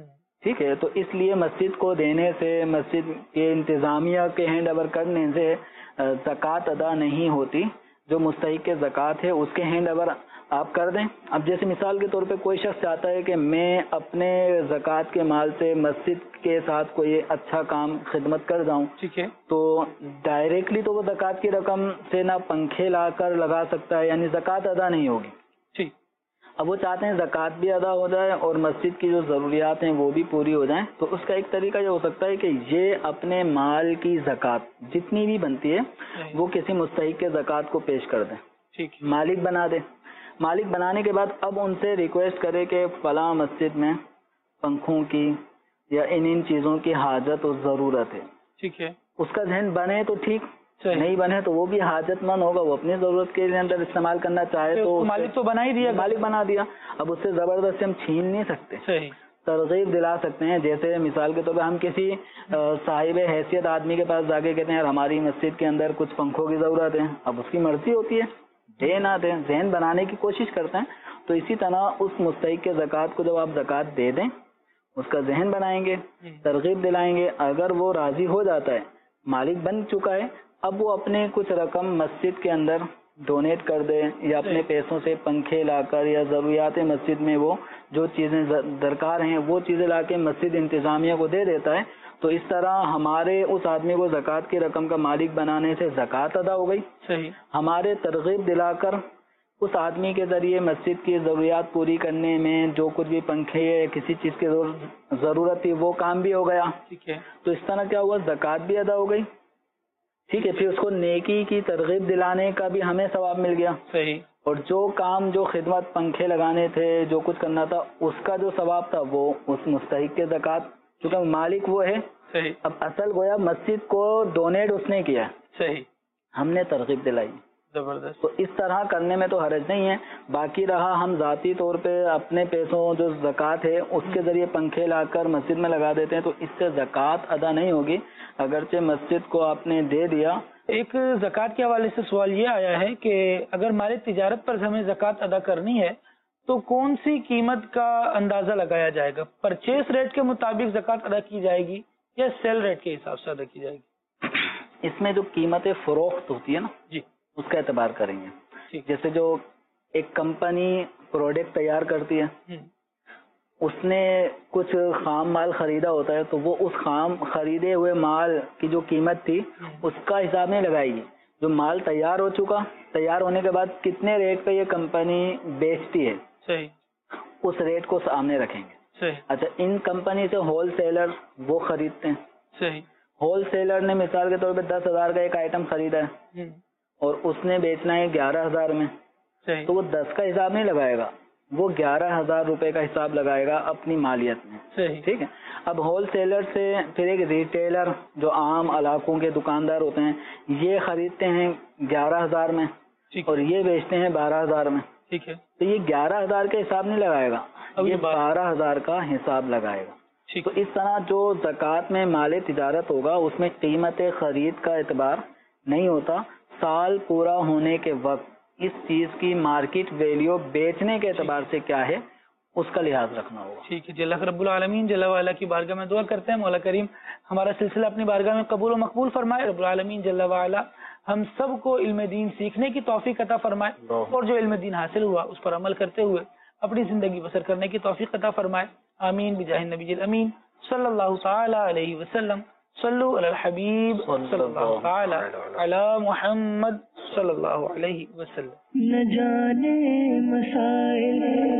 ठीक है, तो इसलिए मस्जिद को देने से, मस्जिद के इंतज़ामिया के हैंड ओवर करने से ज़कात अदा नहीं होती। जो मुस्तहिक के ज़कात है उसके हैंड ओवर आप कर दें। अब जैसे मिसाल के तौर पे कोई शख्स चाहता है कि मैं अपने ज़कात के माल से मस्जिद के साथ कोई अच्छा काम खिदमत कर जाऊं, ठीक है, तो डायरेक्टली तो वो ज़कात की रकम से ना पंखे लाकर लगा सकता है, यानी ज़कात अदा नहीं होगी। ठीक। अब वो चाहते हैं ज़कात भी अदा हो जाए और मस्जिद की जो ज़रूरियात हैं वो भी पूरी हो जाएं, तो उसका एक तरीका ये हो सकता है कि ये अपने माल की ज़कात जितनी भी बनती है वो किसी मुस्तहिक के ज़कात को पेश कर दें, ठीक, मालिक बना दें। मालिक बनाने के बाद अब उनसे रिक्वेस्ट करे कि फलां मस्जिद में पंखों की या इन चीज़ों की हाजत और ज़रूरत है, ठीक है। उसका ज़हन बने तो ठीक, नहीं बने तो वो भी हाजतमंद होगा, वो अपनी ज़रूरत के अंदर इस्तेमाल करना चाहे तो मालिक तो बना ही दिया, मालिक बना दिया। अब उससे ज़बरदस्ती हम छीन नहीं सकते, सही, तरगीब दिला सकते हैं। जैसे मिसाल के तौर पर हम किसी साहिब हैसियत आदमी के पास जाके कहते हैं यार हमारी मस्जिद के अंदर कुछ पंखों की ज़रूरत है, अब उसकी मर्जी होती है दे ना दें, ज़हन बनाने की कोशिश करते हैं। तो इसी तरह उस मुस्तहिक के ज़कात को जब आप ज़कात दे दें, उसका ज़हन बनाएंगे, तरगीब दिलाएंगे, अगर वो राज़ी हो जाता है, मालिक बन चुका है, अब वो अपने कुछ रकम मस्जिद के अंदर डोनेट कर दे या अपने पैसों से पंखे लाकर या ज़रूरियात मस्जिद में वो जो चीज़ें दरकार हैं वो चीज़ें लाके मस्जिद इंतज़ामिया को दे देता है, तो इस तरह हमारे उस आदमी को ज़कात की रकम का मालिक बनाने से ज़कात अदा हो गई। सही। हमारे तरगीब दिलाकर उस आदमी के ज़रिए मस्जिद की ज़रूरियात पूरी करने में जो कुछ भी पंखे या किसी चीज़ की ज़रूरत थी वो काम भी हो गया, ठीक है। तो इस तरह क्या हुआ, ज़कात भी अदा हो गई, ठीक है। फिर उसको नेकी की तरगीब दिलाने का भी हमें सवाब मिल गया, सही। और जो काम जो खिदमत पंखे लगाने थे, जो कुछ करना था, उसका जो सवाब था वो उस मुस्तहिक के ज़कात, क्योंकि मालिक वो है, सही। अब असल गोया मस्जिद को डोनेट उसने किया, सही, हमने तरगीब दिलाई, जबरदस्त। तो इस तरह करने में तो हरज नहीं है। बाकी रहा हम ज़ाती तौर पे अपने पैसों जो ज़कात है उसके ज़रिए पंखे लाकर मस्जिद में लगा देते हैं, तो इससे ज़कात अदा नहीं होगी, अगरचे मस्जिद को आपने दे दिया। एक ज़कात के हवाले से सवाल ये आया है कि अगर हमारी तिजारत पर हमें ज़कात अदा करनी है तो कौन सी कीमत का अंदाज़ा लगाया जाएगा? परचेस रेट के मुताबिक ज़कात अदा की जाएगी या सेल रेट के हिसाब से अदा की जाएगी? इसमें जो कीमत फ़रोख्त होती है ना जी, उसका एतबार करेंगे। جیسے جو ایک کمپنی پروڈکٹ تیار کرتی ہے، اس نے کچھ خام مال خریدا ہوتا ہے تو وہ اس خام خریدے ہوئے مال کی جو قیمت تھی اس کا حساب نہیں لگائے گی. جو مال تیار ہو چکا، تیار ہونے کے بعد کتنے ریٹ پہ یہ کمپنی بیچتی ہے اس ریٹ کو سامنے رکھیں گے. اچھا، ان کمپنی سے ہول سیلر وہ خریدتے ہیں. ہول سیلر نے مثال کے طور پہ 10,000 کا ایک آئٹم خریدا ہے اور اس نے بیچنا ہے 11,000 میں، تو وہ 10 کا حساب نہیں لگائے گا، وہ 11,000 روپے کا حساب لگائے گا اپنی مالیت میں. ٹھیک ہے. اب ہول سیلر سے پھر ایک ریٹیلر جو عام علاقوں کے دکاندار ہوتے ہیں یہ خریدتے ہیں 11,000 میں اور یہ بیچتے ہیں 12,000 میں. ٹھیک ہے. تو یہ 11,000 کا حساب نہیں لگائے گا، یہ 12,000 کا حساب لگائے گا. تو اس طرح جو زکوٰۃ میں مال تجارت ہوگا اس میں قیمت خرید کا اعتبار نہیں ہوتا، سال پورا ہونے کے وقت اس چیز کی مارکیٹ ویلیو بیچنے کے اعتبار سے کیا ہے اس کا لحاظ رکھنا ہوگا. ٹھیک ہے جی. اللہ رب العالمین جل وعلا کی بارگاہ میں دعا کرتے ہیں مولا کریم ہمارا سلسلہ اپنی بارگاہ میں قبول و مقبول فرمائے. رب العالمین جل وعلا ہم سب کو علم دین سیکھنے کی توفیق عطا فرمائے اور جو علم دین حاصل ہوا اس پر عمل کرتے ہوئے اپنی زندگی بسر کرنے کی توفیق عطا فرمائے. آمین بجاہ النبی الامین صلی اللہ تعالی علیہ وسلم. صلو علی الحبیب صلی اللہ تعالی علی محمد صلی اللہ علیہ وسلم. نہ جانے مسائل